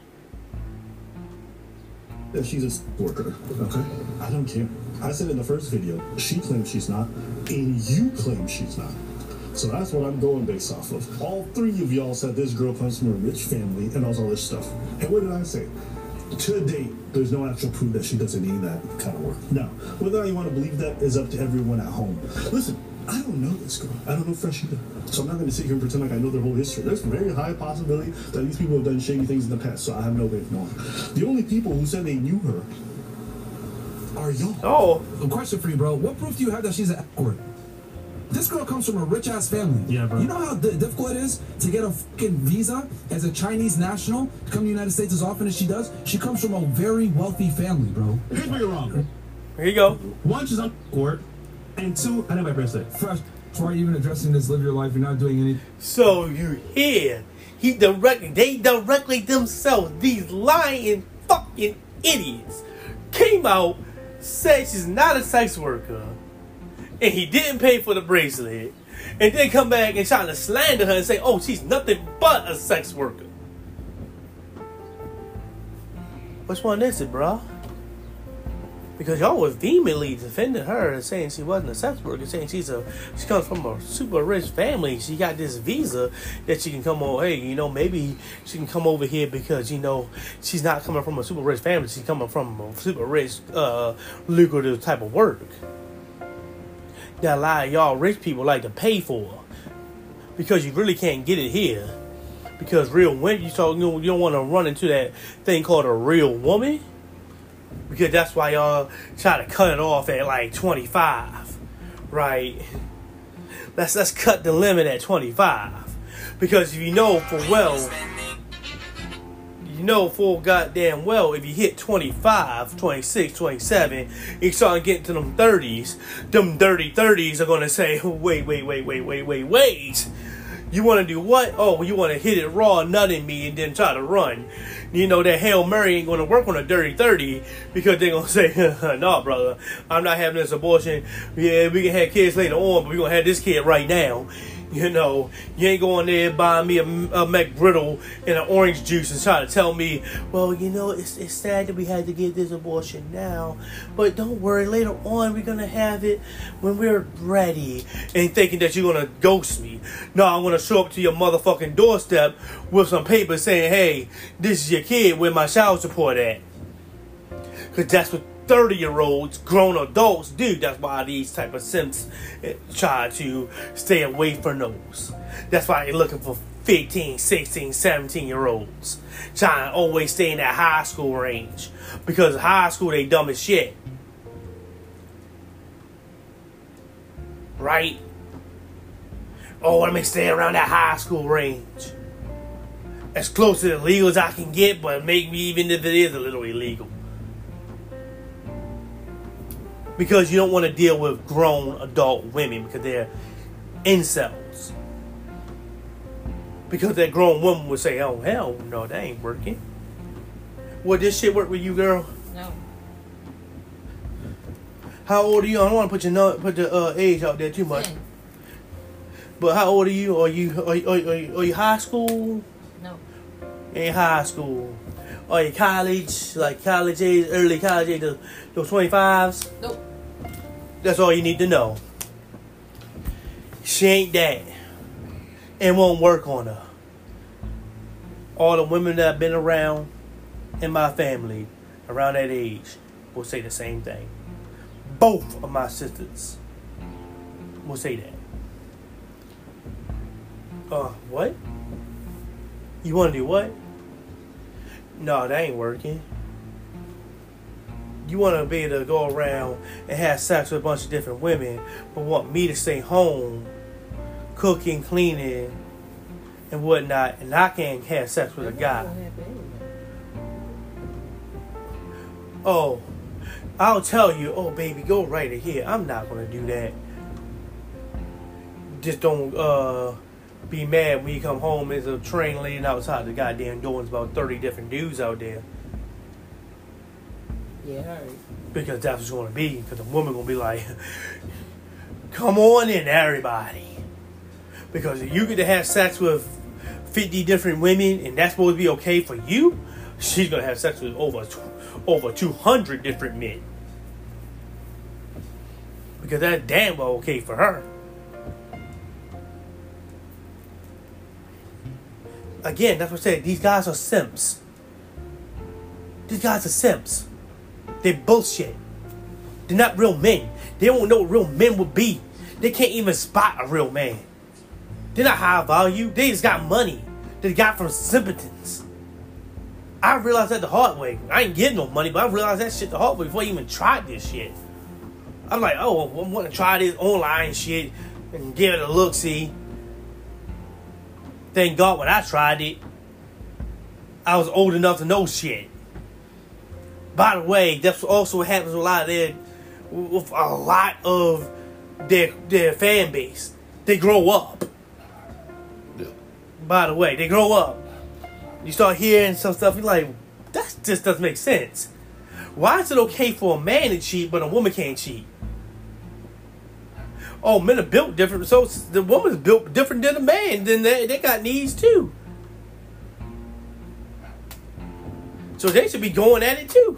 That she's a worker, okay? I don't care. I said in the first video, she claims she's not, and you claim she's not. So that's what I'm going based off of. All three of y'all said this girl comes from a rich family and all this stuff. And what did I say? To date, there's no actual proof that she doesn't need that kind of work. Now, whether or not you want to believe that is up to everyone at home. Listen, I don't know this girl. I don't know Fresh either. So I'm not going to sit here and pretend like I know their whole history. There's a very high possibility that these people have done shady things in the past, so I have no way of knowing. The only people who said they knew her are y'all. Oh. A question for you, bro. What proof do you have that she's an escort? This girl comes from a rich-ass family. Yeah, bro. You know how d- difficult it is to get a fucking visa as a Chinese national to come to the United States as often as she does? She comes from a very wealthy family, bro. Here's where you're wrong. Here you go. One, she's on court, and two, I know my bracelet. Fresh, before even addressing this, live your life, you're not doing anything. So you hear, he directly, they directly themselves, these lying fucking idiots, came out, said she's not a sex worker, and he didn't pay for the bracelet, and then come back and try to slander her and say, oh, she's nothing but a sex worker. Which one is it, bro? Because y'all was vehemently defending her, saying she wasn't a sex worker, saying she's a she comes from a super rich family. She got this visa that she can come on. Hey, you know, maybe she can come over here because, you know, she's not coming from a super rich family. She's coming from a super rich, uh, lucrative type of work that a lot of y'all rich people like to pay for, because you really can't get it here. Because real women, you talk, you don't, you don't want to run into that thing called a real woman. Because that's why y'all try to cut it off at like twenty-five, right? Let's let's cut the limit at twenty-five. Because if you know for well, you know full goddamn well if you hit twenty-five, twenty-six, twenty-seven, you start getting to them thirties, them dirty thirties are going to say, wait, wait, wait, wait, wait, wait, wait. You want to do what? Oh, you want to hit it raw, nutting me, and then try to run. You know, that Hail Mary ain't going to work on a dirty thirty because they're going to say, no, brother, I'm not having this abortion. Yeah, we can have kids later on, but we're going to have this kid right now. You know, you ain't going there buying me a, a McGriddle and an orange juice and try to tell me, well, you know, it's it's sad that we had to get this abortion now, but don't worry, later on we're going to have it when we're ready, and thinking that you're going to ghost me. No, I'm going to show up to your motherfucking doorstep with some paper saying, hey, this is your kid, where my child support at? Because that's what thirty-year-olds, grown adults do. That's why these type of simps try to stay away from those. That's why they're looking for fifteen, sixteen, seventeen-year-olds. Trying to always stay in that high school range. Because high school, they dumb as shit. Right? Oh, let me stay around that high school range. As close to illegal as I can get, but make me, even if it is a little illegal. Because you don't want to deal with grown adult women because they're incels. Because that grown woman would say, oh, hell no, that ain't working. Would this shit work with you, girl? No. How old are you? I don't want to put your, no, put your uh, age out there too much. But how old are you? Are you, are you, are you, are you high school? No. In high school. Are you college? Like college age, early college age, those, those twenty-fives? Nope. That's all you need to know. She ain't that. It won't work on her. All the women that I've been around in my family around that age will say the same thing. Both of my sisters will say that. Uh, what? You want to do what? No, that ain't working. You want to be able to go around and have sex with a bunch of different women, but want me to stay home, cooking, cleaning, and whatnot, and I can't have sex with a guy. Oh, I'll tell you, oh baby, go right ahead. I'm not going to do that. Just don't uh, be mad when you come home. There's a train laying outside the goddamn door. There's about thirty different dudes out there. Yeah, alright. Because that's what it's going to be. Because the woman going to be like, come on in, everybody. Because if you get to have sex with fifty different women and that's supposed to be okay for you, she's going to have sex with over, over two hundred different men. Because that's damn well okay for her. Again, that's what I said. These guys are simps. These guys are simps. They're bullshit. They're not real men. They don't know what real men would be. They can't even spot a real man. They're not high value. They just got money. They got from simpletons. I realized that the hard way. I ain't getting no money, but I realized that shit the hard way before I even tried this shit. I'm like, oh, I want to try this online shit and give it a look, see. Thank God when I tried it, I was old enough to know shit. By the way, that's also what happens with a lot of their, with a lot of their their fan base. They grow up. Yeah. By the way, they grow up. You start hearing some stuff, you're like, that just doesn't make sense. Why is it okay for a man to cheat, but a woman can't cheat? Oh, men are built different, so the woman's built different than a man. Then they, they got needs too. So they should be going at it too.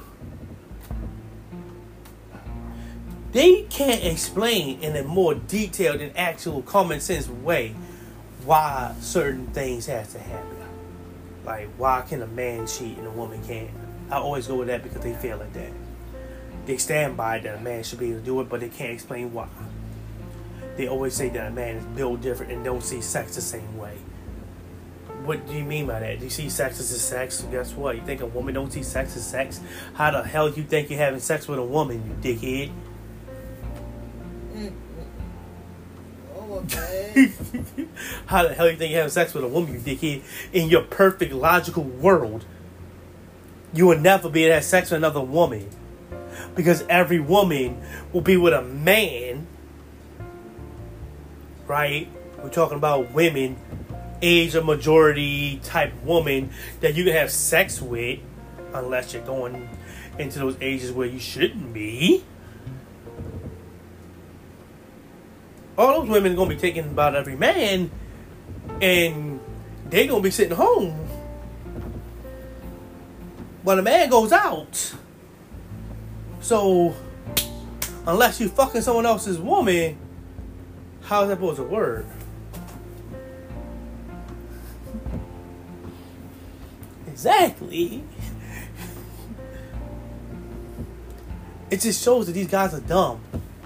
They can't explain in a more detailed and actual common sense way why certain things have to happen. Like, why can a man cheat and a woman can't? I always go with that because they feel like that. They stand by that a man should be able to do it, but they can't explain why. They always say that a man is built different and don't see sex the same way. What do you mean by that? Do you see sex as a sex? So guess what? You think a woman don't see sex as sex? How the hell do you think you're having sex with a woman, you dickhead? Oh, okay. How the hell do you think you're having sex with a woman, you dickhead? In your perfect logical world, you will never be able to have sex with another woman. Because every woman will be with a man. Right? We're talking about women, age of majority type woman that you can have sex with. Unless you're going into those ages where you shouldn't be. All those women are going to be taken about every man. And they're going to be sitting home when a man goes out. So, unless you fucking someone else's woman, how is that supposed to work? Exactly. It just shows that these guys are dumb.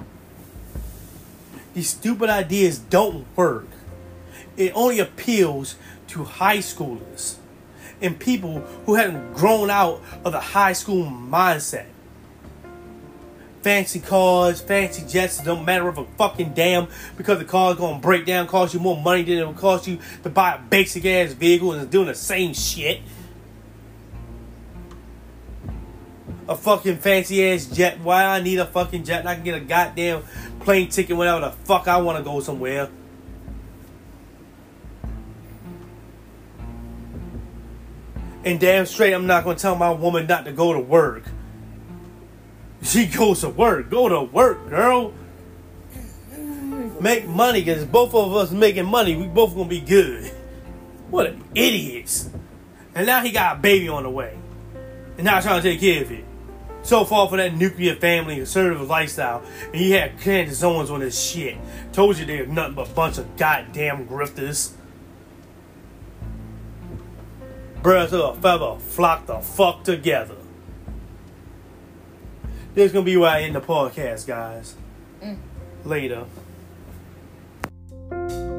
These stupid ideas don't work. It only appeals to high schoolers and people who haven't grown out of the high school mindset. Fancy cars, fancy jets, it don't matter if a fucking damn, because the car's gonna break down, cost you more money than it would cost you to buy a basic ass vehicle and it's doing the same shit. A fucking fancy ass jet. Why I need a fucking jet and I can get a goddamn plane ticket whenever the fuck I want to go somewhere. And damn straight I'm not going to tell my woman not to go to work. She goes to work. Go to work, girl. Make money, because both of us making money, we both going to be good. What an idiots. And now he got a baby on the way. And now trying to take care of it. So far for that nuclear family conservative lifestyle. And he had Candace Owens on this shit. Told you they're nothing but a bunch of goddamn grifters. Birds of a feather flock the fuck together. This is going to be where I end the podcast, guys. Mm. Later.